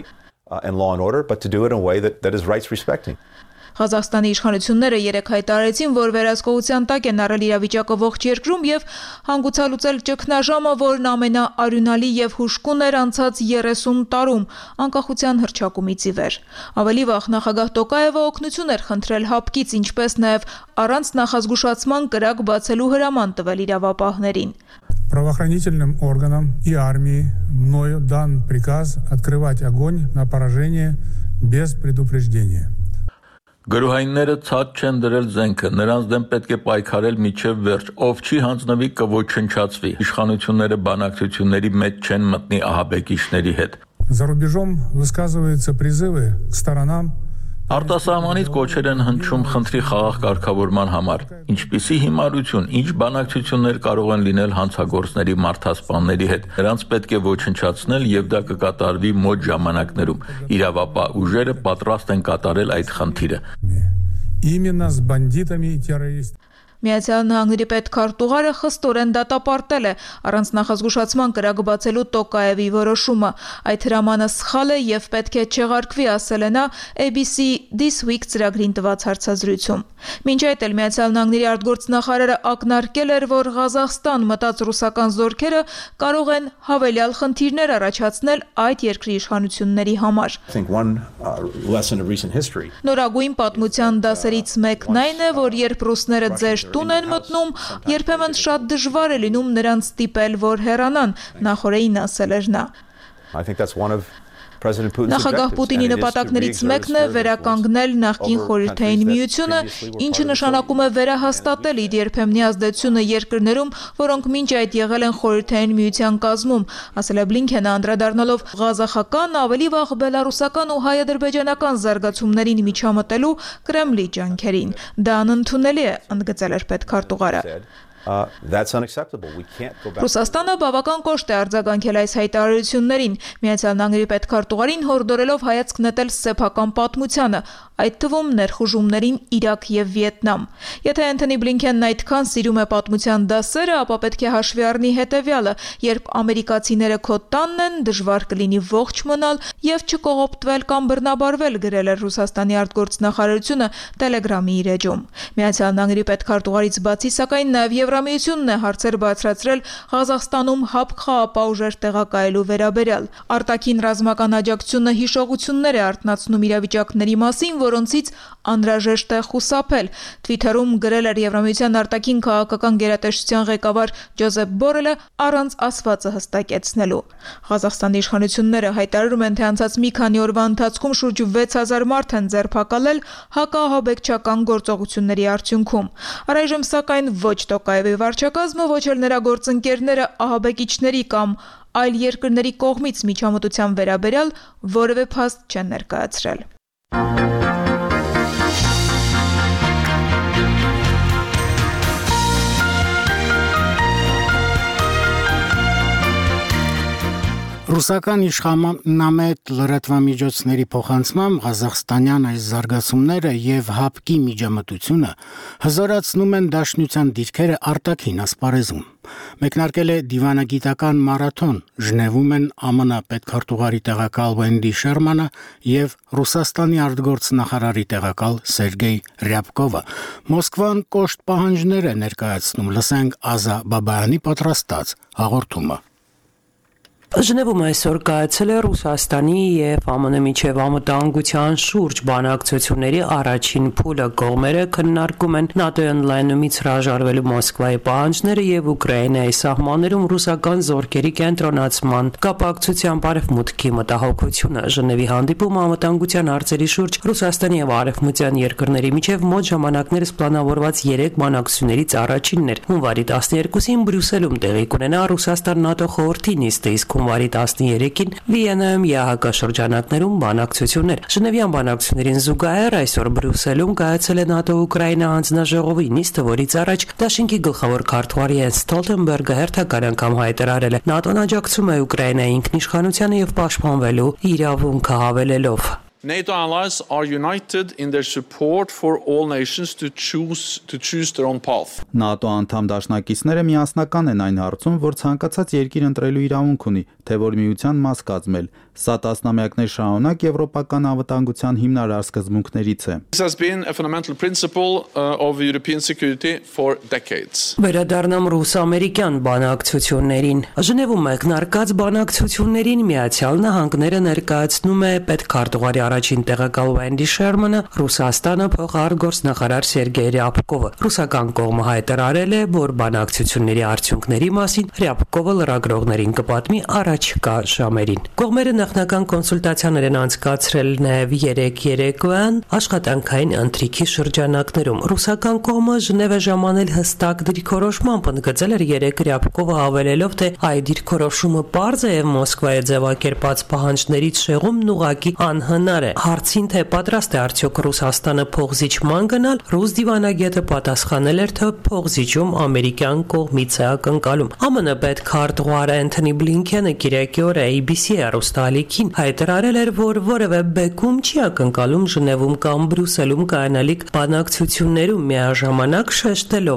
նա։ Ղազախստանի իշխանությունները երեկ հայտարարեցին, որ վերահսկողության տակ են առել իրավիճակը ողջ երկրում եւ հանգուցալուծել ճգնաժամը, որն ամենաարյունալի եւ հուժկուն էր անցած երեսուն տարում, անկախության հռչակումից ի վեր։ Ավելի վաղ նախագահ Տոկաևը օգնություն էր խնդրել ՀԱՊԿ-ից, ինչպես նաեւ առանց նախազգուշացման կրակ բացելու հրաման տվել իրավապահներին։ Правоохранительным органам и армии мною дан приказ открывать огонь на поражение без предупреждения. Գրուհայինները ցած չեն դրել զենքը, նրանց դեմ պետք է պայքարել մինչև վերջ, ով չի հանձնվի կոչնչացվի, իշխանությունները բանակցությունների մեջ չեն մտնի ահաբեկիչների հետ։ За рубежом высказываются призывы к сторонам Արտասահմանից կոչեր են հնչում խնդրի խաղաղ կարգավորման համար, ինչպիսի հիմարություն, ինչ բանակցություններ կարող են լինել հանցագործների մարդասպանների հետ, նրանց պետք է ոչնչացնել եւ դա կկատարվի մոտ ժամանակներում, իրավապահ ուժերը պատրաստ են կատարել այդ խնդիրը։ Именно с бандитами и террористами. Միացյալ Նահանգների պետքարտուղարը խստորեն դատապարտել է առանց նախազգուշացման կրակ բացելու Տոկաևի որոշումը։ Այդ հրամանը սխալ է եւ պետք է չեղարկվի, ասել է նա A B C This Week ծրագրին տված հարցազրույցում։ Մինչ այդ էլ Միացյալ Նահանգների արտգործնախարարը ակնարկել էր, որ Ղազախստան մտած ռուսական զորքերը կարող են հավելյալ խնդիրներ առաջացնել այդ երկրի իշխանությունների համար։ Նորագույն պատմության դասերից մեկն այն է, որ երբ ռուսները ձեր տուն են մտնում, երբեմն շատ դժվար է լինում նրանց ստիպել, որ հեռանան, նախորդին ասել էր նա։ Նախագահ Պուտինի նպատակներից մեկն է վերականգնել նախկին խորհրդային միությունը, ինչը նշանակում է վերահաստատել իր երբեմնի ազդեցությունը երկրներում, որոնք մինչ այդ եղել են խորհրդային միության կազմում, ասել է Բլինքենը, անդրադառնալով ղազախական, ավելի վաղ բելարուսական ու հայ-ադրբեջանական զարգացումներին միջամտելու Կրեմլի ջանքերին։ Դա անընդունելի է, ընդգծել էր պետքարտուղարը։ Uh, that's unacceptable. We can't go back. Ռուսաստանը բավական կոշտ է արձագանքել այս հայտարարություններին, Միացյալ Նահանգների պետքարտուղարին հորդորելով հայացք նետել սեփական պատմությանը, այդ թվում ներխուժումներին Իրաք եւ Վիետնամ։ Եթե Էնթոնի Բլինքենն այդքան սիրում է պատմության դասերը, ապա պետք է հաշվի առնի հետեւյալը. երբ ամերիկացիները քո տանն են, դժվար կլինի ողջ մնալ եւ չկողոպտվել կամ բռնաբարվել, գրել է Ռուսաստանի արտգործնախարարությունը Telegram-ի իր էջում։ Միացյալ Նահանգների պետքարտուղարից բացի, սակայն նաեւ Եվրամիությունն է հարցեր բարձրացրել Ղազախստանում ՀԱՊԿ խաղապահ ուժեր տեղակայելու վերաբերյալ։ Արտաքին ռազմական աջակցությունը հիշողություններ է արթնացնում իրավիճակների մասին, որոնցից անհրաժեշտ է խուսափել։ Twitter-ում գրել էր Եվրամիության արտաքին քաղաքական գերատեսչության ղեկավար Ջոզեփ Բորելը առանց ասվածը հստակեցնելու։ Ղազախստանի իշխանությունները հայտարարում են, թե անցած մի քանի օրվա ընթացքում շուրջ վեց հազար մարդ են ձերբակալել հակաահաբեկչական գործողությունների արդյունքում։ Առայժմ սակայն ոչ Տոկաևի վարչակազմը, ոչ էլ նրա գործընկերները ահաբեկիչների կամ այլ երկրների կողմից միջամտության վերաբերյալ որևէ փաստ չեն ներկայացրել։ Ռուսական իշխանամետ լրատվամիջոցների փոխանցմամբ ղազախստանյան այս զարգացումները եւ ՀԱՊԿ-ի միջամտությունը հզորացնում են դաշնության դիրքերը արտաքին ասպարեզում։ Մեկնարկել է դիվանագիտական մարաթոն, Ժնևում են ԱՄՆ պետքարտուղարի տեղակալ Վենդի Շերմանը եւ Ռուսաստանի արտգործնախարարի տեղակալ Սերգեյ Ռյաբկովը։ Մոսկվան կոշտ պահանջներ է ներկայացնում, լսենք Ազա Բաբայանի պատրաստած հաղորդումը։ Ժնևում այսօր կայացել է Ռուսաստանի եւ ԱՄՆ միջև անվտանգության շուրջ բանակցությունների առաջին փուլը։ Կողմերը քննարկում են ՆԱՏՕ-ի ընդլայնումից հրաժարվելու Մոսկվայի պահանջները եւ Ուկրաինայի սահմաններում ռուսական զորքերի կենտրոնացման կապակցությամբ արևմուտքի մտահոգությունը։ Ժնևի հանդիպումը անվտանգության հարցերի շուրջ Ռուսաստանի եւ արևմտյան երկրների միջև մոտ ժամանակներս պլանավորված երեք բանակցություններից առաջինն էր։ Հունվարի տասներկուսին Բրյուսելում տեղի կունենա Ռուսաստան-ՆԱՏՕ խորհրդի նիստը, իսկ հունվարի տասներեքին Վիեննայում ԵԱՀԿ շրջանակներում բանակցություններ։ Ժնևյան բանակցություններին զուգահեռ այսօր Բրյուսելում կայացել է ՆԱՏՕ-Ուկրաինա հանձնաժողովի նիստը, որից առաջ դաշինքի գլխավոր քարտուղար Յենս Ստոլտենբերգը հերթական անգամ հայտարարել է. ՆԱՏՕ-ն աջակցում է Ուկրաինայի ինքնիշխանությանը եւ պաշտպանվելու իրավունքը հավելելով. NATO allies are united in their support for all nations to choose to choose their own path. ՆԱՏՕ անդամ դաշնակիցները միասնական են այն հարցում, որ ցանկացած երկիր ընտրելու իրավունք ունի, թե որ միության մաս կազմել։ Սա տասնամյակներ շարունակ եվրոպական անվտանգության հիմնարար սկզբունքներից է։ This has been a fundamental principle uh, of European security for decades. Վերադառնամ ռուս-ամերիկյան բանակցություններին։ Ժնևում մեկնարկած բանակցություններին Միացյալ Նահանգները ներկայացնում է պետքարտուղարի առաջին տեղակալ Վենդի Շերմանը, Ռուսաստանը փոխարտգործնախարար Սերգեյ Ռյաբկովը։ Ռուսական կողմը հայտարարել է, որ բանակցությունների արդյունքների մասին Ռյաբկովը լրագրողներին կպատմի առաջիկա ժամերին։ Կողմերը նախնական կոնսուլտացիաներ են անցկացրել նաև երեք երեկոյան աշխատանքային ընթրիքի շրջանակներում։ Ռուսական կողմը Ժնև է ժամանել հստակ դիրքորոշմամբ, ընդգծել էր երեք Ռյաբկովը հավելելով, թե այդ դիրքորոշումը պարզ է եւ Մոսկվայի ձևակերպած պահանջներից շեղումն ուղղակի անհնար է։ Հարցին, թե պատրաստ է արդյոք Ռուսաստանը փողզիջման գնալ, ռուս դիվանագետը պատասխանել էր, թե փողզիջում ամերիկյան կողմից է ակնկալում։ ԱՄՆ պետքարտուղար Էնթոնի Բլինքենը կիրակի օրը A B C հեռուստաալիքին հայտարարել էր, որ որևէ բեկում չի ակնկալում Ժնևում կամ Բրյուսելում կայանալիք բանակցություններում, միաժամանակ շեշտելով.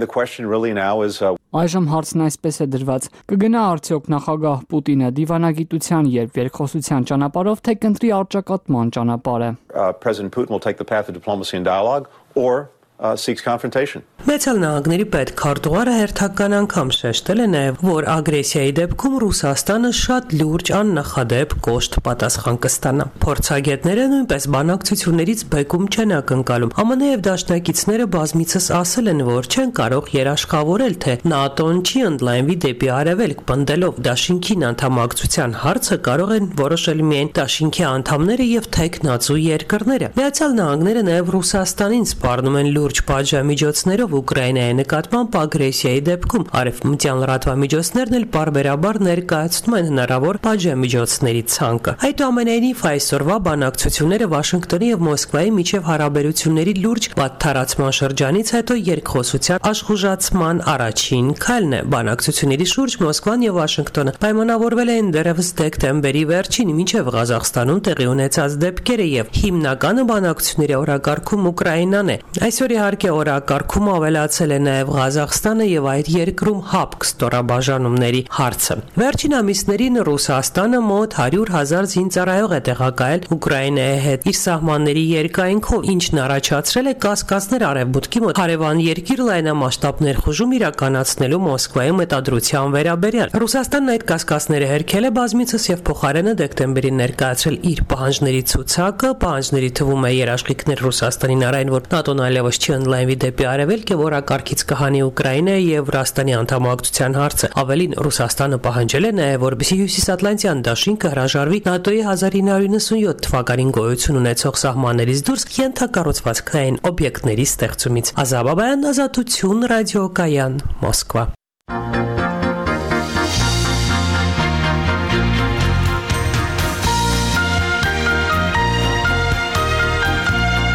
Այժմ հարցն այսպես է դրված. կգնա արդյոք նախագահ Պուտինը դիվանագիտության եւ երկխոսության ճանապարհով, թե կընտրի առճակատման ճանապարհը? President Putin will take the path of diplomacy and dialogue or uh, seeks confrontation. Միացյալ Նահանգների պետքարտուղարը հերթական անգամ շեշտել է նաև, որ ագրեսիայի դեպքում Ռուսաստանը շատ լուրջ աննախադեպ կոշտ պատասխան կստանա։ Փորձագետները նույնպես բանակցություններից բեկում չեն ակնկալում։ ԱՄՆ եւ դաշնակիցները բազմիցս ասել են, որ չեն կարող երաշխավորել, թե ՆԱՏՕ-ն չի ընդլայնվի դեպի արևելք, պնդելով դաշինքին անդամակցության հարցը կարող են որոշել միայն դաշինքի անդամները եւ թեկնածու երկրները։ Միացյալ Նահանգները նաև Ռուսաստանին սպառնում են լուրջ պատժամիջոցներով Ուկրաինայի նկատմամբ ագրեսիայի դեպքում արևմտյան լրատվամիջոցներն էլ պարբերաբար ներկայացնում են հնարավոր պատժամիջոցների ցանկը։ Այդուամենայնիվ այսօրվա բանակցությունները Վաշինգտոնի եւ Մոսկվայի միջև հարաբերությունների լուրջ վատթարացման շրջանից հետո երկխոսության աշխուժացման առաջին քայլն է։ Բանակցությունների շուրջ Մոսկվան եւ Վաշինգտոնը պայմանավորվել են դեռևս դեկտեմբերի վերջին, մինչև Ղազախստանում տեղի ունեցած դեպքերը եւ հիմնականը բանակցությունների օրակարգում Ուկրաինան է։ Այսօր իհարկե օրակարգում ավելացել է նաև Ղազախստանը եւ այդ երկրում ՀԱՊԿ ստորաբաժանումների հարցը։ Վերջին ամիսներին Ռուսաստանը մոտ հարյուր հազար զինծառայող է տեղակայել Ուկրաինայի հետ իր սահմանների երկայնքով, ինչն առաջացրել է կասկածներ արևմուտքի մոտ հարևան երկիր լայնամասշտաբ ներխուժում իրականացնելու Մոսկվայի մտադրության վերաբերյալ։ Ռուսաստանն այդ կասկածները հերքել է բազմիցս եւ փոխարենը դեկտեմբերին ներկայացրել իր պահանջների ցուցակը։ Պահանջների թվում է երաշխիքներ Ռուսաստանին առայն, որ ՆԱՏՕ-ն այլևս չի ընդլայնվի դեպի արևելք եւ օրակարգից կհանի Ուկրաինայի եւ Վրաստանի անդամակցության հարցը։ Ավելին, Ռուսաստանը պահանջել է նաեւ, որպեսզի Հյուսիսատլանտյան դաշինքը հրաժարվի ՆԱՏՕ-ի հազար ինը հարյուր նվսյոթ թվականին գոյություն ունեցող սահմաններից դուրս ենթակառուցվածքային օբյեկտների ստեղծումից։ Ազա Բաբայան, Ազատություն, ռադիոկայան, Մոսկվա։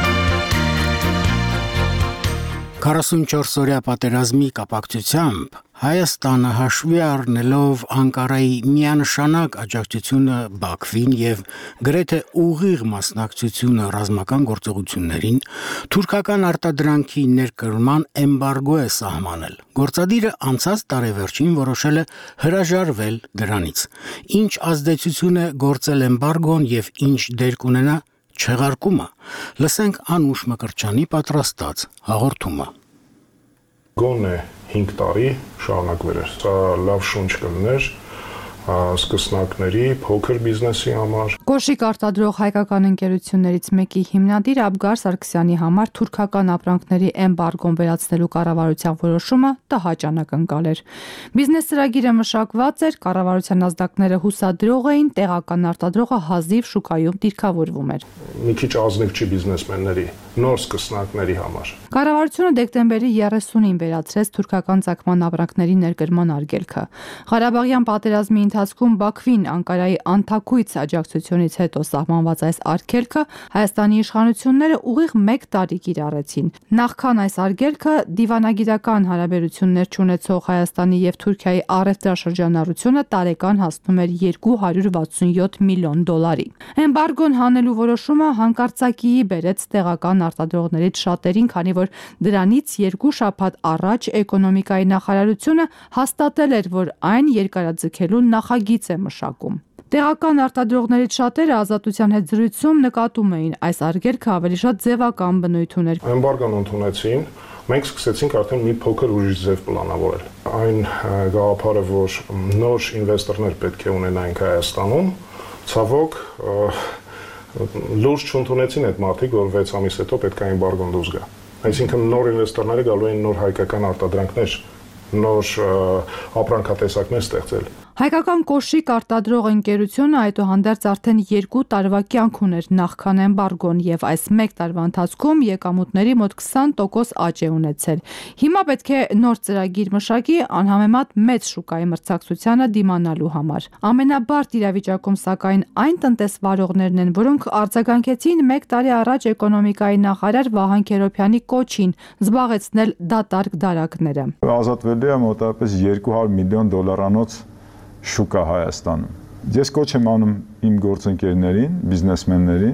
քառասունչորս օրյա պատերազմի կապակցությամբ Հայաստանը հաշվի առնելով Անկարայի միանշանակ աջակցությունը Բաքվին եւ գրեթե ուղիղ մասնակցությունը ռազմական գործողություններին, թուրքական արտադրանքի ներկրման էմբարգո է սահմանել։ Գործադիրը անցած տարեվերջին որոշել է հրաժարվել դրանից։ Ինչ ազդեցություն է գործել էմբարգոն եւ ինչ դեր կունենա չեղարկումը։ Լսենք Անուշ Մկրտչյանի պատրաստած հաղորդումը։ Գոնե հինգ տարի շարունակվել էր։ Սա լավ շունչ կլներ սկսնակների, փոքր բիզնեսի համար։ Կոշիկ արտադրող հայկական ընկերություններից մեկի հիմնադիր Աբգար Սարգսյանի համար թուրքական ապրանքների էմբարգոն վերացնելու կառավարության որոշումը տհաճ անակնկալ էր։ Բիզնես ծրագիրը մշակված էր, կառավարության ազդակները հուսադրող էին, տեղական արտադրողը հազիվ շուկայում դիրքավորվում էր։ Մի քիչ ազնիվ չի բիզնեսմենների, նոր սկսնակների համար։ Կառավարությունը դեկտեմբերի երեսունին վերացրեց թուրքական ցակման ապրանքների ներկրման արգելքը։ Ղարաբաղյան պատերազմի ընթացքում Բաքվին Անկարայի անթաքույց աջակցությունից հետո սահմանված այս արգելքը Հայաստանի իշխանությունները ուղիղ մեկ տարի կիրառեցին։ Նախքան այս արգելքը դիվանագիտական հարաբերություններ չունեցող Հայաստանի եւ Թուրքիայի առևտրաշրջանառությունը տարեկան հասնում էր երկու հարյուր վաթսունյոթ միլիոն դոլարի։ Էմբարգոն հանելու որոշումը հանկարծակիի բերեց տեղական արտադրողներից շատերին, քանի որ դրանից երկու շաբաթ առաջ էկոնոմիկայի նախարարությունը հաստատել էր, որ այն երկարաձգելու նախագիծ է մշակում։ Տեղական արտադրողներից շատերը Ազատության հետ զրույցում նկատում էին, այս արգելքը ավելի շատ ձևական բնույթ ուներ։ Էմբարգոն ընդունեցին, մենք սկսեցինք արդեն մի փոքր ուրիշ ձև պլանավորել։ Այն գաղափարը, որ նոր ինվեստորներ պետք է ունենայինք Հայաստանում, ցավոք լուրջ չընդունեցին այդ մարդիկ, որ վեց ամիս հետո պետք է էմբարգոն դուրս գա։ Այսինքն նոր ինվեստորները գալու են նոր հայկական արտադրանքներ, նոր ապրանքատեսակներ ստեղծել։ Հայկական կոշիկ արտադրող ընկերությունը այդուհանդերձ արդեն երկու տարվա կյանք ուներ նախքան էմբարգոն եւ այս մեկ տարվա ընթացքում եկամուտների մոտ քսան տոկոս աճ է ունեցել։ Հիմա պետք է նոր ծրագիր մշակի անհամեմատ մեծ շուկայի մրցակցությանը դիմանալու համար։ Ամենաբարդ իրավիճակում սակայն այն տնտեսվարողներն են, որոնք արձագանքեցին մեկ տարի առաջ էկոնոմիկայի նախարար Վահան Քերոբյանի կոչին զբաղեցնել դատարկ դարակները։ Ազատվել է մոտավորապես երկու հարյուր միլիոն դոլարանոց շուկա Հայաստանում։ Ես կոչ եմ անում իմ գործընկերներին, բիզնեսմեններին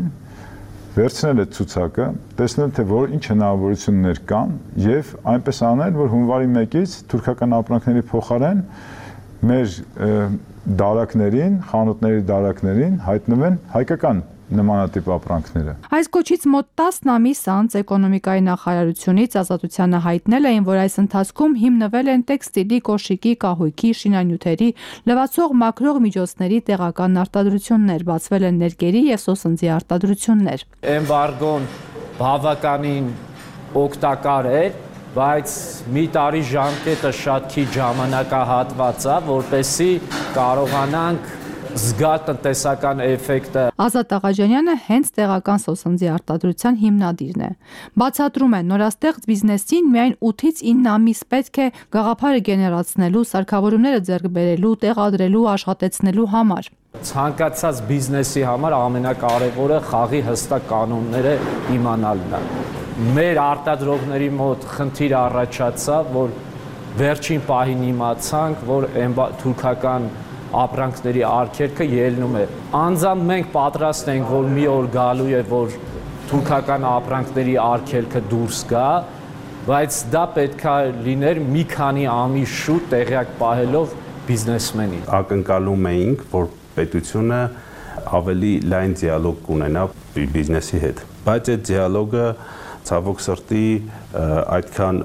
վերցնել այդ ցուցակը, տեսնել թե որ ինչ հնարավորություններ կան եւ այնպես անել, որ հունվարի մեկից թուրքական ապրանքների փոխարեն մեր դարակներին, խանութների դարակներին հայտնվեն հայկական նմանատիպ ապրանքները։ Այս կոչից մոտ տասն ամիս անց էկոնոմիկայի նախարարությունից Ազատությանը հայտնել էին, որ այս ընթացքում հիմնվել են տեքստիլի, կոշիկի, կահույքի, շինանյութերի, լվացող մաքրող միջոցների տեղական արտադրություններ, բացվել են ներկերի եւ սոսնձի արտադրություններ։ Էմբարգոն բավականին օգտակար էր, բայց մի տարի ժամկետը շատ քիչ ժամանակահատված է, որպեսզի կարողանանք զգալ տնտեսական էֆեկտը։ Ազատ Աղաջանյանը հենց տեղական սոսնձի արտադրության հիմնադիրն է։ Բացատրում է, նորաստեղծ բիզնեսին միայն ութից ինը ամիս պետք է գաղափարը գեներացնելու, սարքավորումները ձեռք բերելու, տեղադրելու, աշխատեցնելու համար։ Ցանկացած բիզնեսի համար ամենակարևորը խաղի հստակ կանոնները իմանալն է։ Մեր արտադրողների մոտ խնդիր առաջացավ, որ վերջին պահին իմացանք, որ թուրքական ապրանքների արգելքը ելնում է։ Անձամբ մենք պատրաստ ենք, որ մի օր գալու է, որ թուրքական ապրանքների արգելքը դուրս գա, բայց դա պետք է լիներ մի քանի ամիս շուտ տեղյակ պահելով բիզնեսմենին։ Ակնկալում էինք, որ պետությունը ավելի լայն դիալոգ կունենա բիզնեսի հետ, բայց այդ դիալոգը ցավոք սրտի այդքան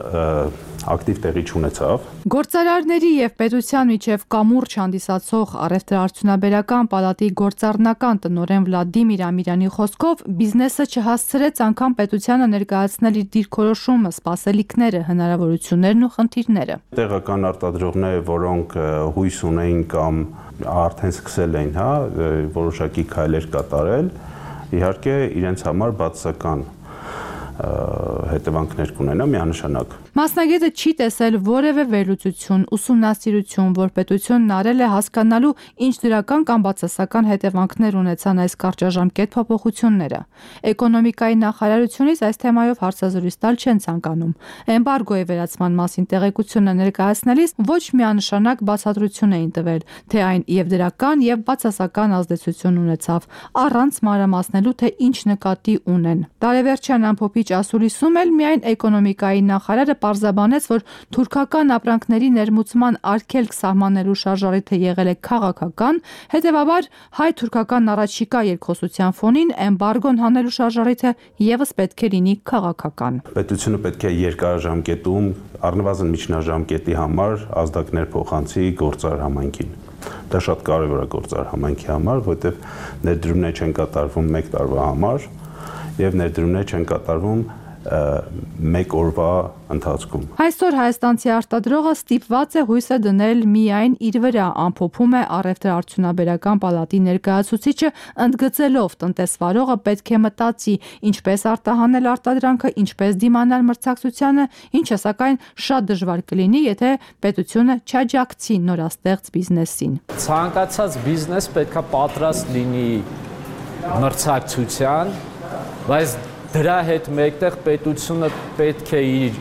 ակտիվ տեղի չունեցավ։ Գործարարների եւ պետության միջև կամուրջ հանդիսացող առևտրաարդյունաբերական պալատի գործառնական տնօրեն Վլադիմիր Ամիրյանի խոսքով բիզնեսը չհասցրեց անգամ պետությանը ներկայացնել իր դիրքորոշումը, սպասելիքները, հնարավորություններն ու խնդիրները։ Տեղական արտադրողները, որոնք հույս ունեին կամ արդեն սկսել էին, հա, որոշակի քայլեր կատարել, իհարկե իրենց համար բացասական հետևանքներ կունենա միանշանակ։ Մասնագետը չի տեսել որևէ վերլուծություն, ուսումնասիրություն, որ պետությունն արել է հասկանալու ինչ դրական կամ բացասական հետևանքներ ունեցան այս կարճաժամկետ փոփոխությունները։ Էկոնոմիկայի նախարարությունից այս թեմայով հարցազրույց տալ չեն ցանկանում։ Էմբարգոյի վերացման մասին տեղեկությունը ներկայացնելիս ոչ միանշանակ բացատրություն էին տվել, թե այն եւ դրական եւ բացասական ազդեցություն ունեցավ, առանց մանրամասնելու, թե ինչ նկատի ունեն։ Տարեվերջյան ամփոփիչ ասուլիսում էլ միայն էկոնոմիկայի նախարարը պարզաբանեց, որ թուրքական ապրանքների ներմուծման արգելք սահմանելու շարժառիթը եղել է քաղաքական, հետևաբար հայ-թուրքական առաջիկա երկխոսության ֆոնին էմբարգոն հանելու շարժառիթը եւս պետք է լինի քաղաքական։ Պետությունը պետք է երկարաժամկետում, առնվազն միջնաժամկետի համար ազդակներ փոխանցի գործար համայնքին։ Դա շատ կարևոր է գործար համայնքի համար, որովհետև ներդրումներ չեն կատարվում մեկ տարվա համար եւ ներդրումներ չեն կատարվում մեկ օրվա ընթացքում։ Այսօր հայաստանցի արտադրողը ստիպված է հույսը դնել միայն իր վրա, ամփոփում է առևտրաարդյունաբերական պալատի ներկայացուցիչը, ընդգծելով տնտեսվարողը պետք է մտածի ինչպես արտահանել արտադրանքը, ինչպես դիմանալ մրցակցությանը, ինչը սակայն շատ դժվար կլինի, եթե պետությունը չաջակցի նորաստեղծ բիզնեսին։ Ցանկացած բիզնես պետք է պատրաստ լինի մրցակցության, բայց դրա հետ մեկտեղ պետությունը պետք է իր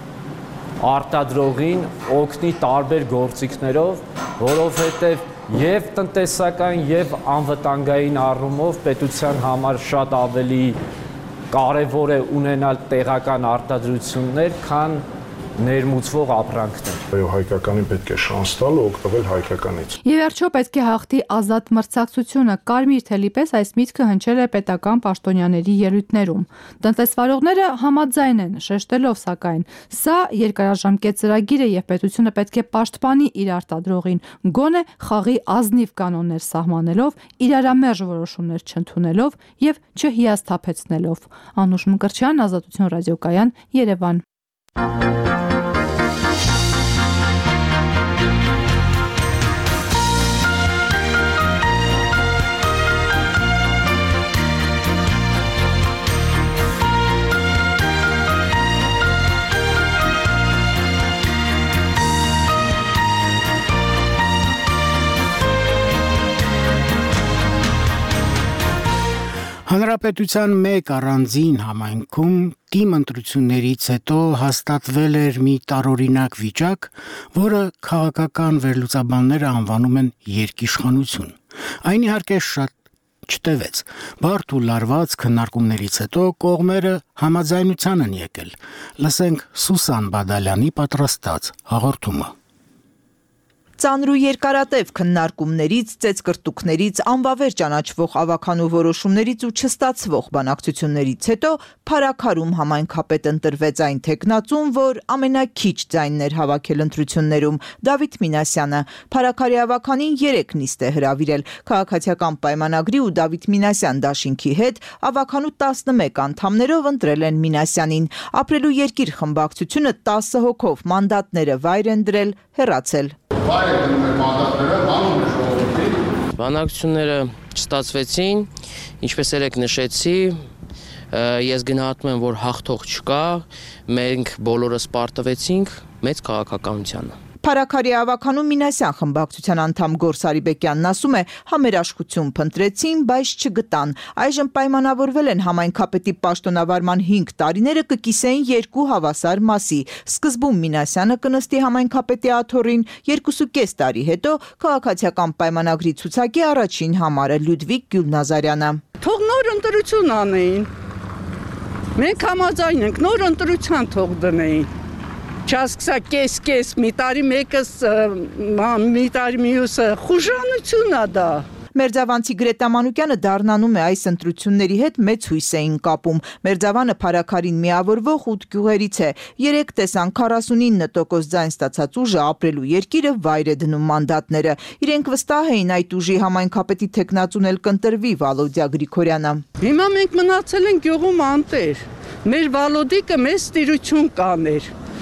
արտադրողին օգնի տարբեր գործիքներով, որովհետև եւ տնտեսական եւ անվտանգային առումով պետության համար շատ ավելի կարևոր է ունենալ տեղական արտադրություններ, քան ներմուծվող ապրանքներ։ Այո, հայկականին պետք է շանս տալ ու օգտվել հայկականից։ Եվ վերջո պետք է հաղթի ազատ մրցակցությունը։ Կարմիր թելի պես այս միտքը հնչել է պետական պաշտոնյաների ելույթներում։ Տնտեսվարողները համաձայն են, շեշտելով սակայն, սա երկարաժամկետ ծրագիր է եւ պետությունը պետք է պաշտպանի իր արտադրողին, գոնե խաղի ազնիվ կանոններ սահմանելով, իրարամերժ որոշումներ չընդունելով եւ չհիասթափեցնելով։ Անուշ Մկրտչյան, Ազատություն ռադիոկայան, Երևան։ Հանրապետության մեկ առանձին համայնքում թիմ ընտրություններից հետո հաստատվել էր մի տարօրինակ վիճակ, որը քաղաքական վերլուծաբանները անվանում են երկիշխանություն։ Այն իհարկե շատ չտևեց։ Բարդ ու լարված քննարկումներից հետո կողմերը համաձայնության են եկել։ Լսենք Սուսան Բադալյանի պատրաստած հաղորդումը։ Ծանր ու երկարատև քննարկումներից, ծեծկրտուկներից, անվավեր ճանաչվող ավականու որոշումներից ու չստացվող բանակցություններից հետո Փարաքարում համայնքապետ ընտրվեց այն թեկնածուն, որ ամենաքիչ ձայններ հավաքել ընտրություններում՝ Դավիթ Մինասյանը։ Փարաքարի ավականին երեք նիստ է հրավիրել։ Քաղաքացիական պայմանագրի ու Դավիթ Մինասյան դաշինքի հետ ավականու տասնմեկ անդամներով ընտրել են Մինասյանին։ Ապրելու երկիր խմբակցությունը տասը հոգով մանդատները վայր են դրել, հեռացել։ Բանակցությունները չստացվեցին, ինչպես երեք նշեցի, ես գնահատում եմ, որ հաղթող չկա, մենք բոլորս պարտվեցինք մեծ քաղաքականությանը։ Փարաքարի ավականու Մինասյան խմբակցության անդամ Գոռ Սարիբեկյանն ասում է, համերաշխություն փնտրեցին, բայց չգտան։ Այժմ պայմանավորվել են համայնքապետի պաշտոնավարման հինգ տարիները կկիսեին երկու հավասար մասի։ Սկզբում Մինասյանը կնստի համայնքապետի աթոռին, երկուսուկես տարի հետո քաղաքացիական պայմանագրի ցուցակի առաջին համարը Լյուդվիգ Գյուլնազարյանը։ Թող նոր ընտրություն անեին։ Մենք համաձայն ենք, նոր ընտրության թող դնեին։ Չասկսա կես-կես, մի տարի մեկս, մի տարի մյուսը, խուժանություն է դա։ Մերձավանցի Գրետա Մանուկյանը դառնանում է այս ընտրությունների հետ մեծ հույս էին կապում։ Մերձավանը Փարաքարին միավորվող ութ գյուղերից է։ Երեք տեսան քառասունինը տոկոս ձայն ստացած ուժը ապրելու երկիրը վայր է դնում մանդատները։ Իրենք վստահ էին այդ ուժի համայնքապետի թեկնածուն էլ կընտրվի Վալոդիա Գրիգորյանը։ Հիմա մենք մնացել ենք գյուղում անտեր։ Մեր Վալոդիկը մեծ տիրություն կաներ։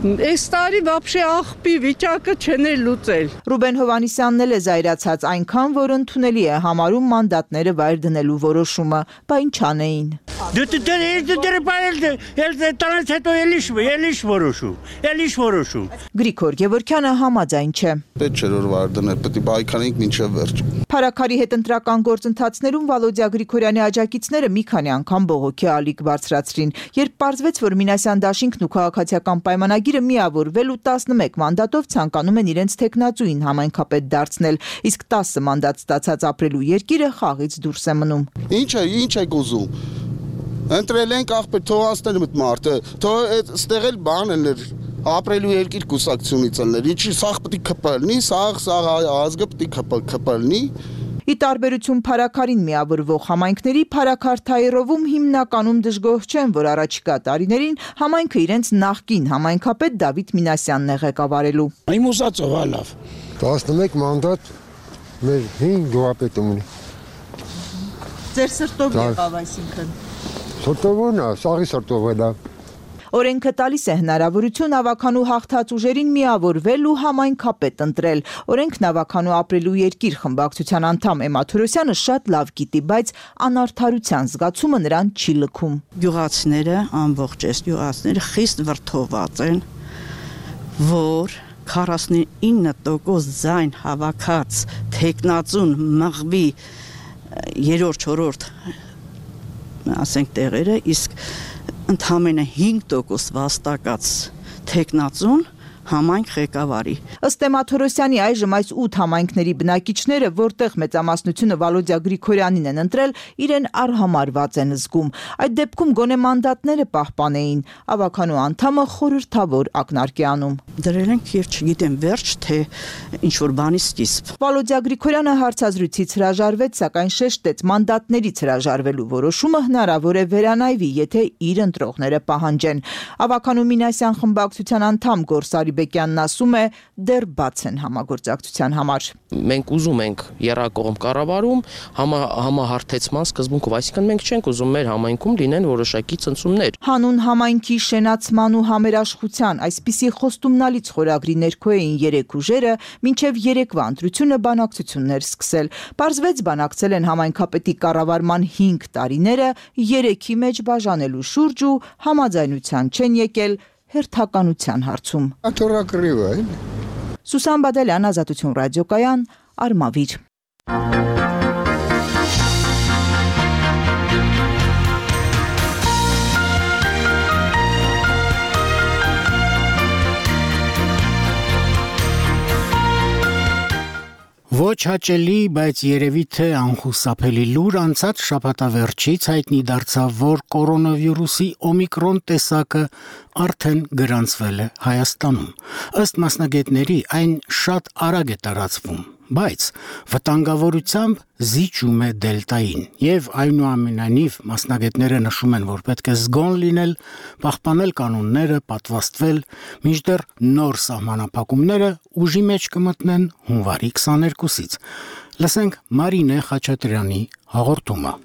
Այս տարի вообще աղբի վիճակը չեն լուծել։ Ռուբեն Հովանիսյանն էլ է զայրացած այնքան, որ ընդունելի է համարում մանդատները վայր դնելու որոշումը, բա ինչ անեին։ Դու դեր բարել տրանց հետո էլիշ էլիշ որոշու, էլիշ որոշու։ Գրիգոր Գևորգյանը համաձայն չէ։ Պետք չէ որ վայր դնել, պետք է բայկանենք մինչև վերջ։ Փարաքարի հետ ընտրական գործընթացներում Վալոդյա Գրիգորյանի աջակիցները մի քանի անգամ բողոքի ալիք բարձրացրին, երբ պարզվեց, որ Մինասյան դաշինքն ու քաղաքացիական պայմանագիրը միավորվել ու տասնմեկ մանդատով ցանկանում են իրենց տեխնացուին համայնքապետ դարձնել, իսկ տասը մանդատ ստացած ապրելու երկիրը խաղից դուրս է մնում։ Ինչ է, ինչ է գոզում։ Ընտրել ենք աղբեր թող ասնել մտ մարդը, թող այդ ստեղ էլ բան էր, ապրելու երկիր կուսակցությունից ելներ, ինչի սաղ պետք է քպելնի, սաղ սաղ ազգը պետք է քպելնի։ Ի տարբերություն Փարաքարին միավորվող համայնքների, Փարաքար Թայրովում հիմնականում դժգոհ չեն, որ առաջիկա տարիներին համայնքը իրենց նախկին համայնքապետ Դավիթ Մինասյանն է ղեկավարելու։ Իմ ուզածով է լավ։ տասնմեկ մանդատ մեր հին գյուղապետը ունի։ Ձեր սրտով եղավ այսինքն։ Սրտովն է, սաղի սրտով է դա։ Օրենքը տալիս է հնարավորություն ավականու հաղթած ուժերին միավորվել ու համայնքապետ ընտրել։ Օրենքն ավականու ապրելու երկիր խմբակցության անդամ Էմմա Թորոսյանը շատ լավ գիտի, բայց անարդարության զգացումը նրան չի լքում։ Գյուղացիները, ամբողջ այս գյուղացիները խիստ վրդոված են, որ քառասունինը տոկոս ձայն հավաքած տեխնացուն մղվի երրորդ, չորրորդ ասենք տեղերը, իսկ ընդամենը հինգ տոկոս վաստակած տեխնացուն համայնք ղեկավարի։ Ըստ Էմմա Թորոսյանի այժմ այս ութ համայնքների բնակիչները, որտեղ մեծամասնությունը Վալոդյա Գրիգորյանին են ընտրել, իրեն արհամարված են զգում։ Այդ դեպքում գոնե մանդատները պահպանեին, ավականու անդամը խորհրդավոր ակնարկ է անում։ Դրել ենք եւ չգիտեմ վերջ թե ինչ որ բանի սկիզբ։ Վալոդյա Գրիգորյանը հարցազրույցից հրաժարվեց, սակայն շեշտեց մանդատներից հրաժարվելու որոշումը հնարավոր է վերանայվի, եթե իր ընտրողները պահանջեն։ Ավականու Մինասյան խմբակցության անդամ Գորսարի Բեկյանն ասում է, դեռ բաց են համագործակցության համար։ Մենք ուզում ենք եռակողմ կառավարում համա, համահարթեցման սկզբունքով, այսինքն մենք չենք ուզում մեր համայնքում լինեն որոշակի ցնցումներ։ Հանուն համայնքի շենացման ու համերաշխության այսպիսի խոստումնալից խորագրի ներքո էին երեք ուժերը մինչև երեկվա ընտրությունը բանակցություններ սկսել։ Պարզվեց բանակցել են համայնքապետի կառավարման հինգ տարիները, երեքի մեջ բաժանելու շուրջ ու համաձայնության չեն եկել հերթականության հարցում։ Սուսան Բադալյան, Ազատություն ռադիոկայան, Արմավիր։ Ոչ հաճելի, բայց երևի թե անխուսափելի լուր անցած շաբաթավերջից հայտնի դարձավ, որ կորոնավիրուսի օմիկրոն տեսակը արդեն գրանցվել է Հայաստանում։ Ըստ մասնագետների այն շատ արագ է տարածվում, բայց վտանգավորությամբ զիջում է դելտային, եւ այնուամենայնիվ մասնագետները նշում են, որ պետք է զգոն լինել, պահպանել կանոնները, պատվաստվել, մինչդեռ նոր սահմանափակումները ուժի մեջ կմտնեն հունվարի քսաներկուսից։ Լսենք Մարինե Խաչատրյանի հաղորդումը։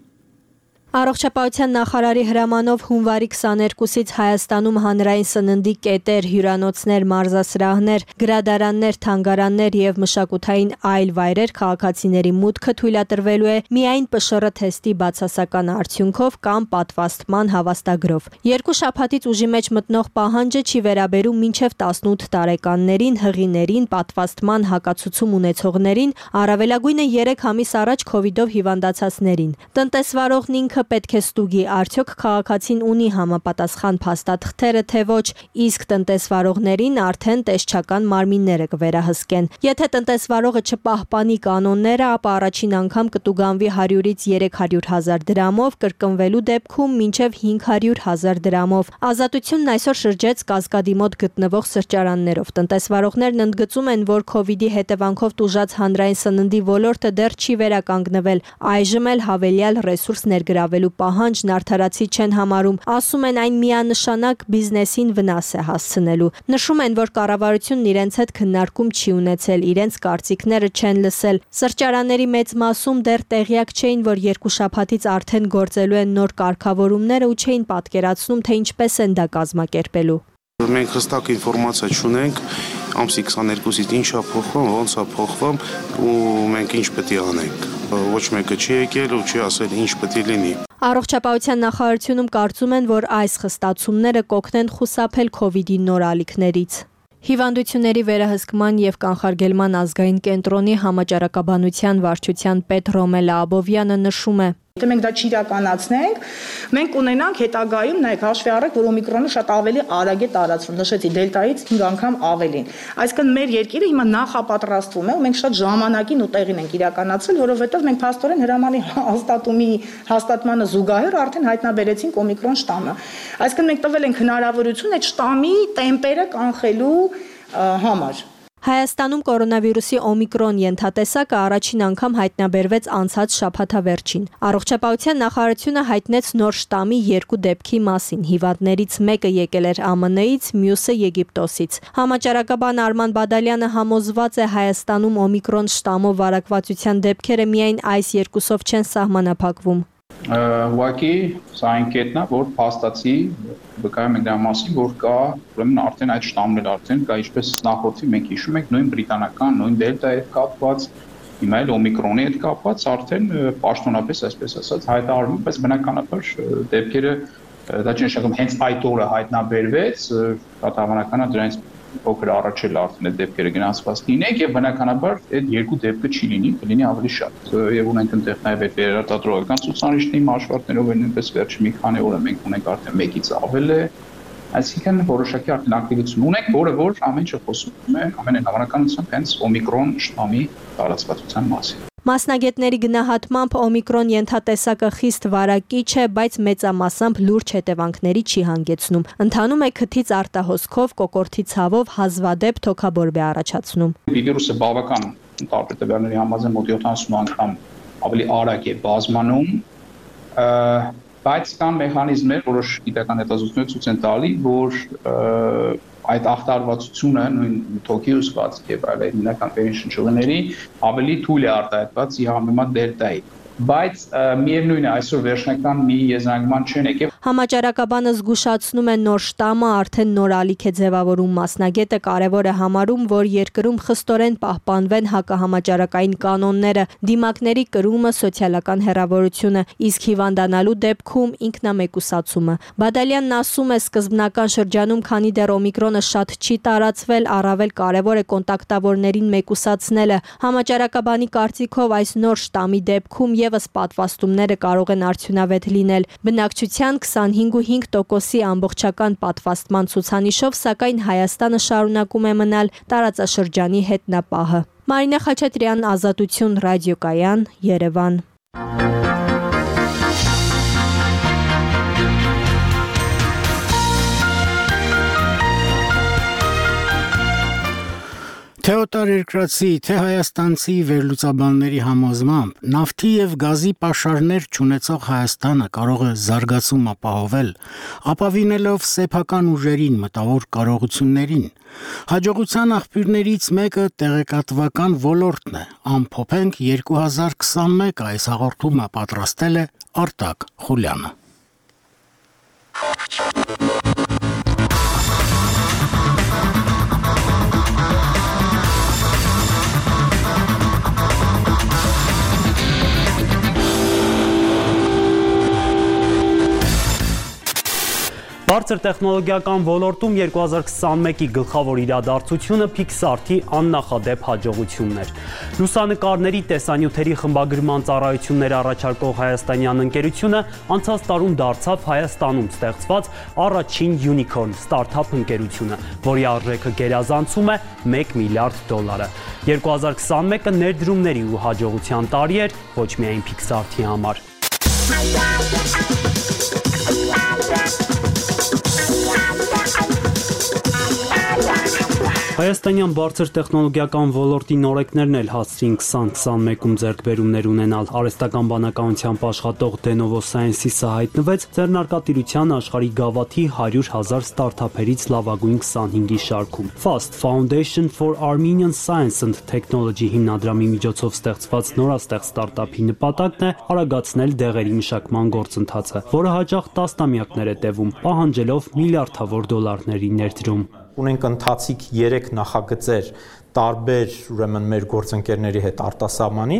Առողջապահության նախարարի հրամանով հունվարի քսաներկուսից Հայաստանում հանրային սննդի կետեր, հյուրանոցներ, մարզասրահներ, գրադարաններ, թանգարաններ եւ մշակութային այլ վայրեր քաղաքացիների մուտքը թույլատրվելու է միայն Պ Շ Ռ թեստի բացասական արդյունքով կամ պատվաստման հավաստագրով։ Երկու շաբաթից ուժի մեջ մտնող պահանջը չի վերաբերում մինչև տասնութ տարեկաններին, հղիներին, պատվաստման հակացուցում ունեցողներին, առավելագույնը երեք ամիս առաջ քովիդով հիվանդացածներին։ Տնտեսվարողն ինքը պետք է ստուգի արդյոք քաղաքացին ունի համապատասխան փաստաթղթերը թե ոչ, իսկ տնտեսվարողներին արդեն տեսչական մարմինները կվերահսկեն։ Եթե տնտեսվարողը չպահպանի կանոնները, ապա առաջին անգամ կտուգանվի հարյուրից երեք հարյուր հազար դրամով, կրկնվելու դեպքում մինչև հինգ հարյուր հազար դրամով։ Ազատությունն այսօր շրջեց Կասկադի մոտ գտնվող սրճարաններով։ Տնտեսվարողներն ընդգծում են, որ քովիդի հետևանքով տուժած հանրային սննդի ոլորտը դեռ չի վերականգնվել, այժմ էլ հավելյալ ռեսուրս ներգրավելու պահանջն արդարացի չեն համարում, ասում են այն միանշանակ բիզնեսին վնաս է հասցնելու։ Նշում են, որ կառավարությունն իրենց հետ քննարկում չի ունեցել, իրենց կարծիքները չեն լսել։ Սրճարանների մեծ մասում դեռ տեղյակ չէին, որ երկու շաբաթից արդեն գործելու են նոր կարգավորումները ու չէին պատկերացնում, թե ինչպես են դա կազմակերպելու։ Մենք հստակ ինֆորմացիա չունենք ամսի քսաներկուսից ինչա փոխվում, ոնց է փոխվում ու մենք ինչ պետք է անենք։ Ոչ մեկը չի եկել ու չի ասել ինչ պետք է լինի։ Առողջապահության նախարարությունում կարծում են, որ այս խստացումները կօգնեն խուսափել քովիդի նոր ալիքներից։ Հիվանդությունների վերահսկման եւ կանխարգելման ազգային կենտրոնի համաճարակաբանության վարչության պետ Ռոմելա Աբովյանը նշում է. Եթե մենք դա չիրականացնենք, մենք կունենանք հետագայում նայեք հաշվի առեք, որ օմիկրոնը շատ ավելի արագ է տարածվում, նշեցի դելտայից հինգ անգամ ավելին։ Այսինքն մեր երկիրը հիմա նախապատրաստվում է ու մենք շատ ժամանակին ու տեղին ենք իրականացրել, որովհետև մենք փաստորեն հրամանի հաստատումի հաստատմանը զուգահեռ արդեն հայտնաբերեցինք օմիկրոն շտամը։ Այսինքն մենք տվել ենք հնարավորություն այդ շտամի տեմպերը կանխելու համար։ Հայաստանում կորոնավիրուսի օմիկրոն ենթատեսակը առաջին անգամ հայտնաբերվեց անցած շաբաթավերջին։ Առողջապահության նախարարությունը հայտնեց նոր շտամի երկու դեպքի մասին։ Հիվանդներից մեկը եկել էր Է Մ Ն-ից, մյուսը Եգիպտոսից։ Համաճարակաբան Արման Բադալյանը համոզված է Հայաստանում օմիկրոն շտամով վարակվածության դեպքերը միայն այս երկուսով չեն սահմանափակվում։ Ուղղակի սա այն կետն է, որ փաստացի վկայում ենք դրա մասին, որ կա ուրեմն արդեն այդ շտամներ արդեն կա, ինչպես նախորդի մենք հիշում ենք, նույն բրիտանական, նույն դելտայի հետ կապված, հիմա էլ օմիկրոնի հետ կապված արդեն պաշտոնապես, այսպես ասած, հայտարարվում, բայց բնականաբար դեպքերը դա չի նշանակում հենց այդ օրը հայտնաբերվեց, պատահականական է դրանից փոքր առաջ էլ արդեն այդ դեպքերը գնացված լինենք եւ բնականաբար այդ երկու դեպքը չի լինի, կլինի ավելի շատ։ Եվ ունենք այնտեղ նաեւ այդ վերարտադրողական ցուցանիշների մաշվարտներով նույնպես վերջի մի քանի օրը մենք ունենք արդեն մեկից ավել է, այսինքն որոշակի արդեն ակտիվություն ունենք, որը որ ամեն ինչ խոսում է ամենայն հավանականությամբ հենց օմիկրոն շտամի տարածվածության մասին։ Մասնագետների գնահատմամբ օմիկրոն ենթատեսակը խիստ վարակիչ է, բայց մեծամասամբ լուրջ հետևանքների չի հանգեցնում։ Ընթանում է քթից արտահոսքով, կոկորդի ցավով, հազվադեպ թոքաբորբ է առաջացնում։ Վիրուսը բավական տարբեր տվյալների համաձայն մոտ յոթանասուն անգամ ավելի արագ է բազմանում, բայց կան մեխանիզմներ, որոշ գիտական հետազոտություններ ցույց են տալի, որ այդ ախտարվածությունը նույն թոքի հյուսված եւ այլ հիմնական վերին ավելի թույլ է արտահայտված ի համեմատ դելտայի։ Բայց միևնույն է այսօր վերջնական մի եզրանկման չեն եկել։ Համաճարակաբանը զգուշացնում է նոր շտամը արդեն նոր ալիք է ձևավորում։ Մասնագետը կարևոր է համարում, որ երկրում խստորեն պահպանվեն հակահամաճարակային կանոնները, դիմակների կրումը, սոցիալական հեռավորությունը, իսկ հիվանդանալու դեպքում ինքնամեկուսացումը։ Բադալյանն ասում է, սկզբնական շրջանում, քանի դեռ օմիկրոնը շատ չի տարածվել, առավել կարևոր է կոնտակտավորներին մեկուսացնելը։ Համաճարակաբանի կարծիքով այս նոր շտամի դեպքում եւս պատվաստումները կարող են արդյունավետ լինել։ Բնակչության քսանհինգ ու հինգ տոկոսի ամբողջական պատվաստման ցուցանիշով, սակայն Հայաստանը շարունակում է մնալ տարածաշրջանի հետնապահը։ Մարինե Խաչատրյան, Ազատություն, ռադիոկայան, Երևան։ Թե օտարերկրացի, թե հայաստանցի վերլուծաբանների համոզմամբ նավթի եւ գազի պաշարներ չունեցող Հայաստանը կարող է զարգացում ապահովել, ապավինելով սեփական ուժերին, մտավոր կարողություններին։ Հաջողության աղբյուրներից մեկը տեղեկատվական ոլորտն է։ Ամփոփենք երկու հազար քսանմեկ այս հաղորդումը պատրաստել է Արտակ Խուլյանը։ Բարձր տեխնոլոգիական ոլորտում երկու հազար քսանմեկի գլխավոր իրադարձությունը Pixart-ի աննախադեպ հաջողությունն էր։ Լուսանկարների տեսանյութերի խմբագրման ծառայություններ առաջարկող հայաստանյան ընկերությունը անցած տարում դարձավ Հայաստանում ստեղծված առաջին յունիքորն ստարտափ ընկերությունը, որի արժեքը գերազանցում է մեկ միլիարդ դոլարը։ երկու հազար քսանմեկը ներդրումների ու հաջողության տարի էր ոչ միայն Pixart-ի համար։ Հայաստանյան բարձր տեխնոլոգիական ոլորտի նորեկներն էլ հասցրին քսան քսանմեկում ձեռքբերումներ ունենալ։ Արհեստական բանականությամբ աշխատող Denovo Sciences-ը հայտնվեց ձեռնարկատիրության աշխարհի գավաթի հարյուր հազար ստարտափերից լավագույն քսանհինգի շարքում։ Fast Foundation for Armenian Science and Technology հիմնադրամի միջոցով ստեղծված նորաստեղծ ստարտափի նպատակն է արագացնել դեղերի մշակման գործընթացը, որը հաճախ տասնամյակներ է տևում, պահանջելով միլիարդավոր դոլարների ներդրում։ Ունենք ընթացիկ երեք նախագծեր տարբեր ուրեմն մեր գործընկերների հետ արտասահմանի,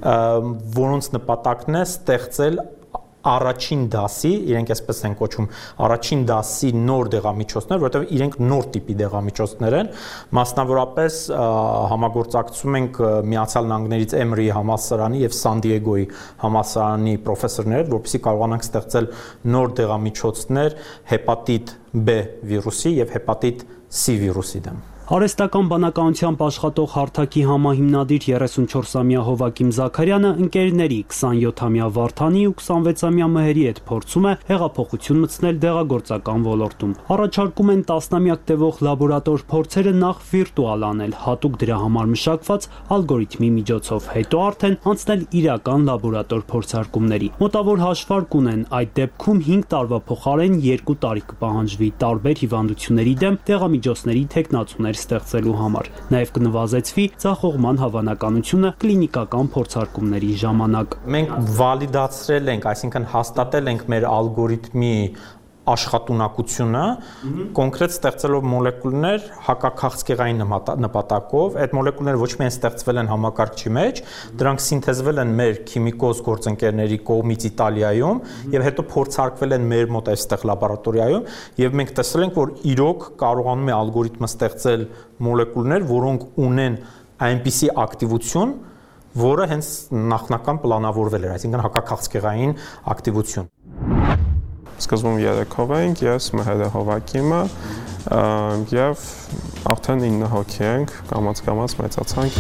որոնց նպատակն է ստեղծել առաջին դասի, իրենք այսպես են կոչում, առաջին դասի նոր դեղամիջոցներ, որովհետև իրենք նոր տիպի դեղամիջոցներ են, մասնավորապես համագործակցում ենք Միացյալ Նահանգներից Էմրիի համալսարանի եւ Սան Դիեգոյի համալսարանի պրոֆեսորներ, որպեսզի կարողանանք ստեղծել նոր դեղամիջոցներ հեպատիտ B վիրուսի եւ հեպատիտ C վիրուսի դեմ։ Արհեստական բանականությամբ աշխատող հարթակի համահիմնադիր երեսունչորսամյա Հովակիմ Զաքարյանը ընկերների քսանյոթամյա Վարդանի ու քսանվեցամյա Մհերի հետ փորձում է հեղափոխություն մտցնել դեղագործական ոլորտում։ Առաջարկում են տասնամյակ տևող լաբորատոր փորձերը նախ վիրտուալ անել, հատուկ դրա համար մշակված ալգորիթմի միջոցով, հետո արդեն անցնել իրական լաբորատոր փորձարկումների։ Մոտավոր հաշվարկ ունեն, այդ դեպքում հինգ տարվա փոխարեն երկու տարի կպահանջվի տարբեր հիվանդությունների դեմ դեղամիջոցների թեկնածուներ ստեղծելու համար։ Նաև կնվազեցվի ձախողման հավանականությունը կլինիկական փորձարկումների ժամանակ։ Մենք վալիդացրել ենք, այսինքն հաստատել ենք մեր ալգորիթմի աշխատունակությունը, կոնկրետ ստեղծելով մոլեկուլներ հակաքաղցկեղային նպատակով, այդ մոլեկուլները ոչ միայն ստեղծվել են համակարգչի մեջ, դրանք սինթեզվել են մեր քիմիկոզ գործընկերների կողմից Իտալիայում եւ հետո փորձարկվել են մեր մոտ այստեղ լաբորատորիայում եւ մենք տեսել ենք, որ իրոք կարողանում է ալգորիթմը ստեղծել մոլեկուլներ, որոնք ունեն այնպիսի ակտիվություն, որը հենց նախնական պլանավորվել էր, այսինքն հակաքաղցկեղային ակտիվություն։ Սկզբում երեքով էինք, ես Մհերը Հովակիմը եւ արդեն ինը հոգի ենք, կամաց-կամաց մեծացանք։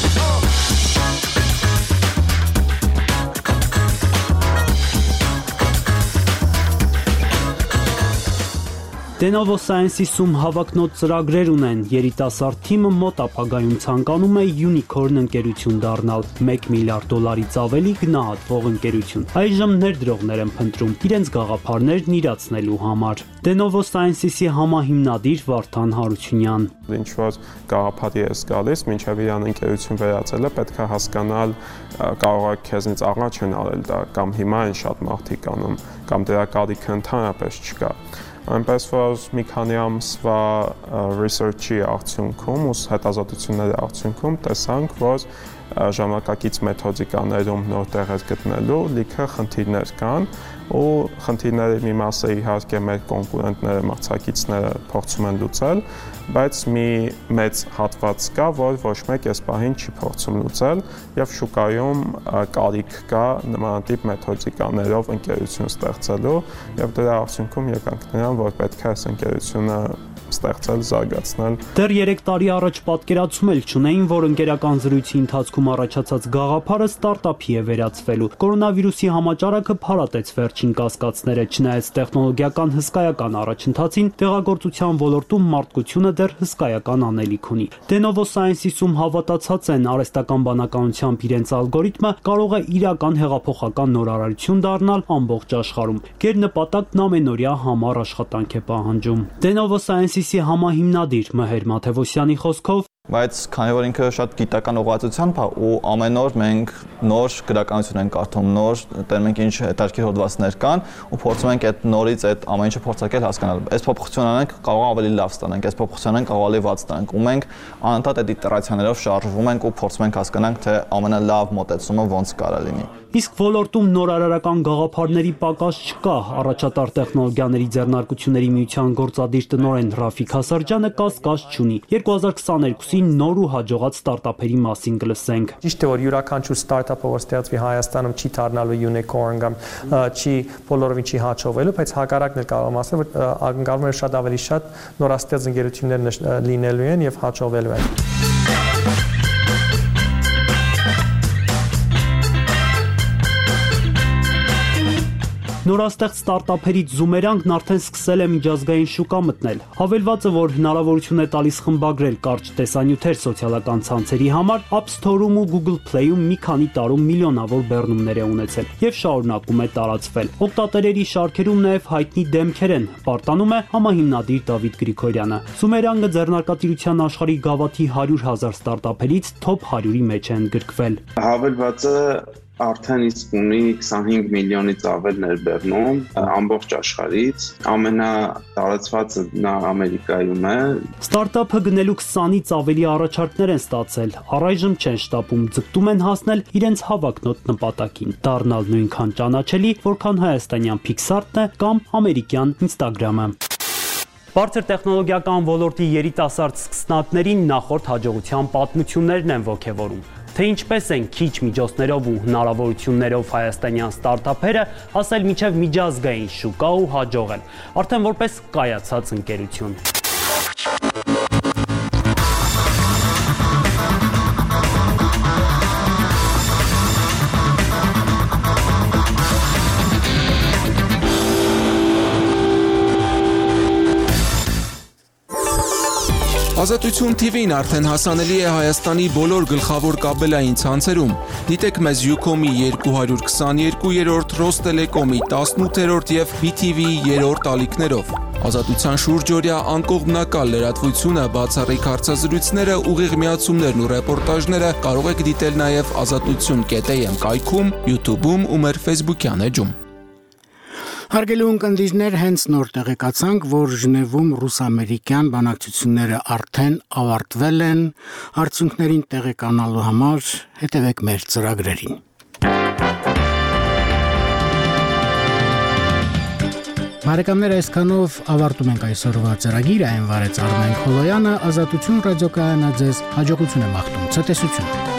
Denovo Sciences-ում հավակնոտ ծրագրեր ունեն, երիտասարդ թիմը մոտ ապագայում ցանկանում է յունիքորն ընկերություն դառնալ, մեկ միլիարդ դոլարից ավելի գնահատվող ընկերություն։ Այժմ ներդրողներ են փնտրում իրենց գաղափարներն իրացնելու համար։ Denovo Sciences-ի համահիմնադիր Վարդան Հարությունյան։ Ինչ որ գաղափարի ես գալիս, մինչև իրան ընկերություն վերածելը պետք է հասկանալ, կարող է քեզնից առաջ են արել դա, կամ հիմա են շատ մարդիկ անում, կամ դրա կարիքը ընդհանրապես չկա։ Այնպես որ մի քանի ամսվա research-ի արդյունքում ու հետազոտությունների արդյունքում տեսանք, որ ժամանակակից մեթոդիկաներում նոր տեղեր գտնելու լիքը խնդիրներ կան ու խնդիրների մի մասը իհարկե մեր կոնկուրենտները, մրցակիցները փորձում են լուծել, բայց մի մեծ հատված կա, որ ոչ մեկ այս պահին չի փորձում լուծել եւ շուկայում կարիք կա նմանատիպ մեթոդիկաներով ընկերություն ստեղծելու եւ դրա արդյունքում եկանք նրան, որ պետք է այս ընկերությունը ստեղծել, զարգացնել։ Դեռ երեք տարի առաջ պատկերացում էլ չունեին, որ ընկերական զրույցի ընթացքում առաջացած գաղափարը ստարտափի է վերածվելու։ Կորոնավիրուսի համաճարակը փարատեց վերջին կասկածները, չնայած տեխնոլոգիական հսկայական առաջընթացին, տեղագործության ոլորտում մարդկությունը դեռ հսկայական անելիք ունի։ Denovo Sciences-ում հավատացած են, արհեստական բանականությամբ իրենց ալգորիթմը կարող է իրական հեղափոխական նորարարություն դառնալ ամբողջ աշխարհում։ Գերնպատակն ամենօրյա համառ աշխատանք է պահանջում։ Denovo Sciences-ի համահիմնադիր Մհեր Մաթևոսյանի խոսքով բայց քանի որ ինքը շատ գիտական ուղղվածությամբ է ու ամեն օր մենք նոր գրականություն ենք կարդում, նոր տերմենք ինչ հետաքրքիր հոդվածներ կան ու փորձում ենք այդ նորից այդ ամեն ինչը փորձարկել հասկանալ։ Այս փոփոխությունը անենք կարող ավելի լավ ստանանք, այս փոփոխությունը կարող ավելի վատ ստանանք ու մենք անընդհատ այդ իտերացիաներով շարժվում ենք ու փորձում ենք հասկանանք թե ամենալավ մոտեցումը ոնց կարա լինի։ Իսկ ոլորտում նորարարական գաղափարների պակաս չկա։ Առաջատար տեխնոլոգիաների ձեռնարկությունների միության գործադիր տնօրեն Ռաֆիկ Հասարջյանը կասկած չունի։ երկու հազար քսաներկուսին նոր ու հաջողած ստարտափերի մասին կլսենք։ Ճիշտ է, որ յուրաքանչյուր ստարտափը, որ ստեղծվի Հայաստանում, չի դառնալու unicorn կամ չի բոլորովին չի հաջողվելու, բայց հակառակն էլ կարող եմ ասել, որ ակնկալում եմ շատ ավելի շատ նորաստեղծ ընկերություններ լինելու են եւ հաջողվելու են։ Նորաստեղծ ստարտափերից Զումերանգն արդեն սկսել է միջազգային շուկա մտնել։ Հավելվածը, որ հնարավորություն է տալիս խմբագրել կարճ տեսանյութեր սոցիալական ցանցերի համար, App Store-ում ու Google Play-ում մի քանի տարում միլիոնավոր բեռնումներ է ունեցել եւ շարունակում է տարածվել։ Օգտատերերի շարքերում նաեւ հայտնի դեմքեր են, պարտանում է համահիմնադիր Դավիթ Գրիգորյանը։ Զումերանգը ձեռնարկատիրության աշխարհի գավաթի հարյուր հազար ստարտափերից top հարյուրի մեջ է ընդգրկվել։ Հավելվածը արդեն իսկ ունի քսանհինգ միլիոնից ավել ներբեռնում ամբողջ աշխարհից, ամենատարածվածը նա Ամերիկայում է։ Ստարտափը գնելու քսանից ավելի առաջարկներ են ստացել, առայժմ չեն շտապում, ձգտում են հասնել իրենց հավակնոտ նպատակին, դառնալ նույնքան ճանաչելի, որքան հայաստանյան Pixart-ն է կամ ամերիկյան Instagram-ը։ Բարձր տեխնոլոգիական ոլորտի երիտասարդ սկսնակներին նախորդ հաջողության պատմություններն են ոգևորում։ Թե ինչպես են քիչ միջոցներով ու հնարավորություններով հայաստանյան ստարտափերը հասել մինչև միջազգային շուկա ու հաջողել, արդեն որպես կայացած ընկերություն։ Ազատություն Թի Վին արդեն հասանելի է Հայաստանի բոլոր գլխավոր կաբելային ցանցերում։ Դիտեք մեզ Յուկոմի երկու հարյուր քսաներկուերորդ, Ռոստելեկոմի տասնութերորդ եւ Բի Թի Վիի երրորդ ալիքներով։ Ազատության շուրջօրյա անկողմնակալ լրատվությունը, բացառիկ հարցազրույցները, ուղիղ միացումներն ու ռեպորտաժները կարող եք դիտել նաեւ ազատություն կետ էյ էմ կայքում, YouTube-ում ու մեր Facebook-յան էջում։ Հարգելի ունկնդիրներ, հենց նոր տեղեկացանք, որ Ժնևում ռուս-ամերիկյան բանակցությունները արդեն ավարտվել են, արդյունքներին տեղեկանալու համար հետևեք մեր ծրագրերին։ Բարեկամներ, այսքանով ավարտում ենք այսօրվա ծրագիրը, այն վարեց Արմեն Խոլոյանը, Ազատություն ռադիոկայանը ձեզ հաջողություն է մաղթում, ցտեսություն։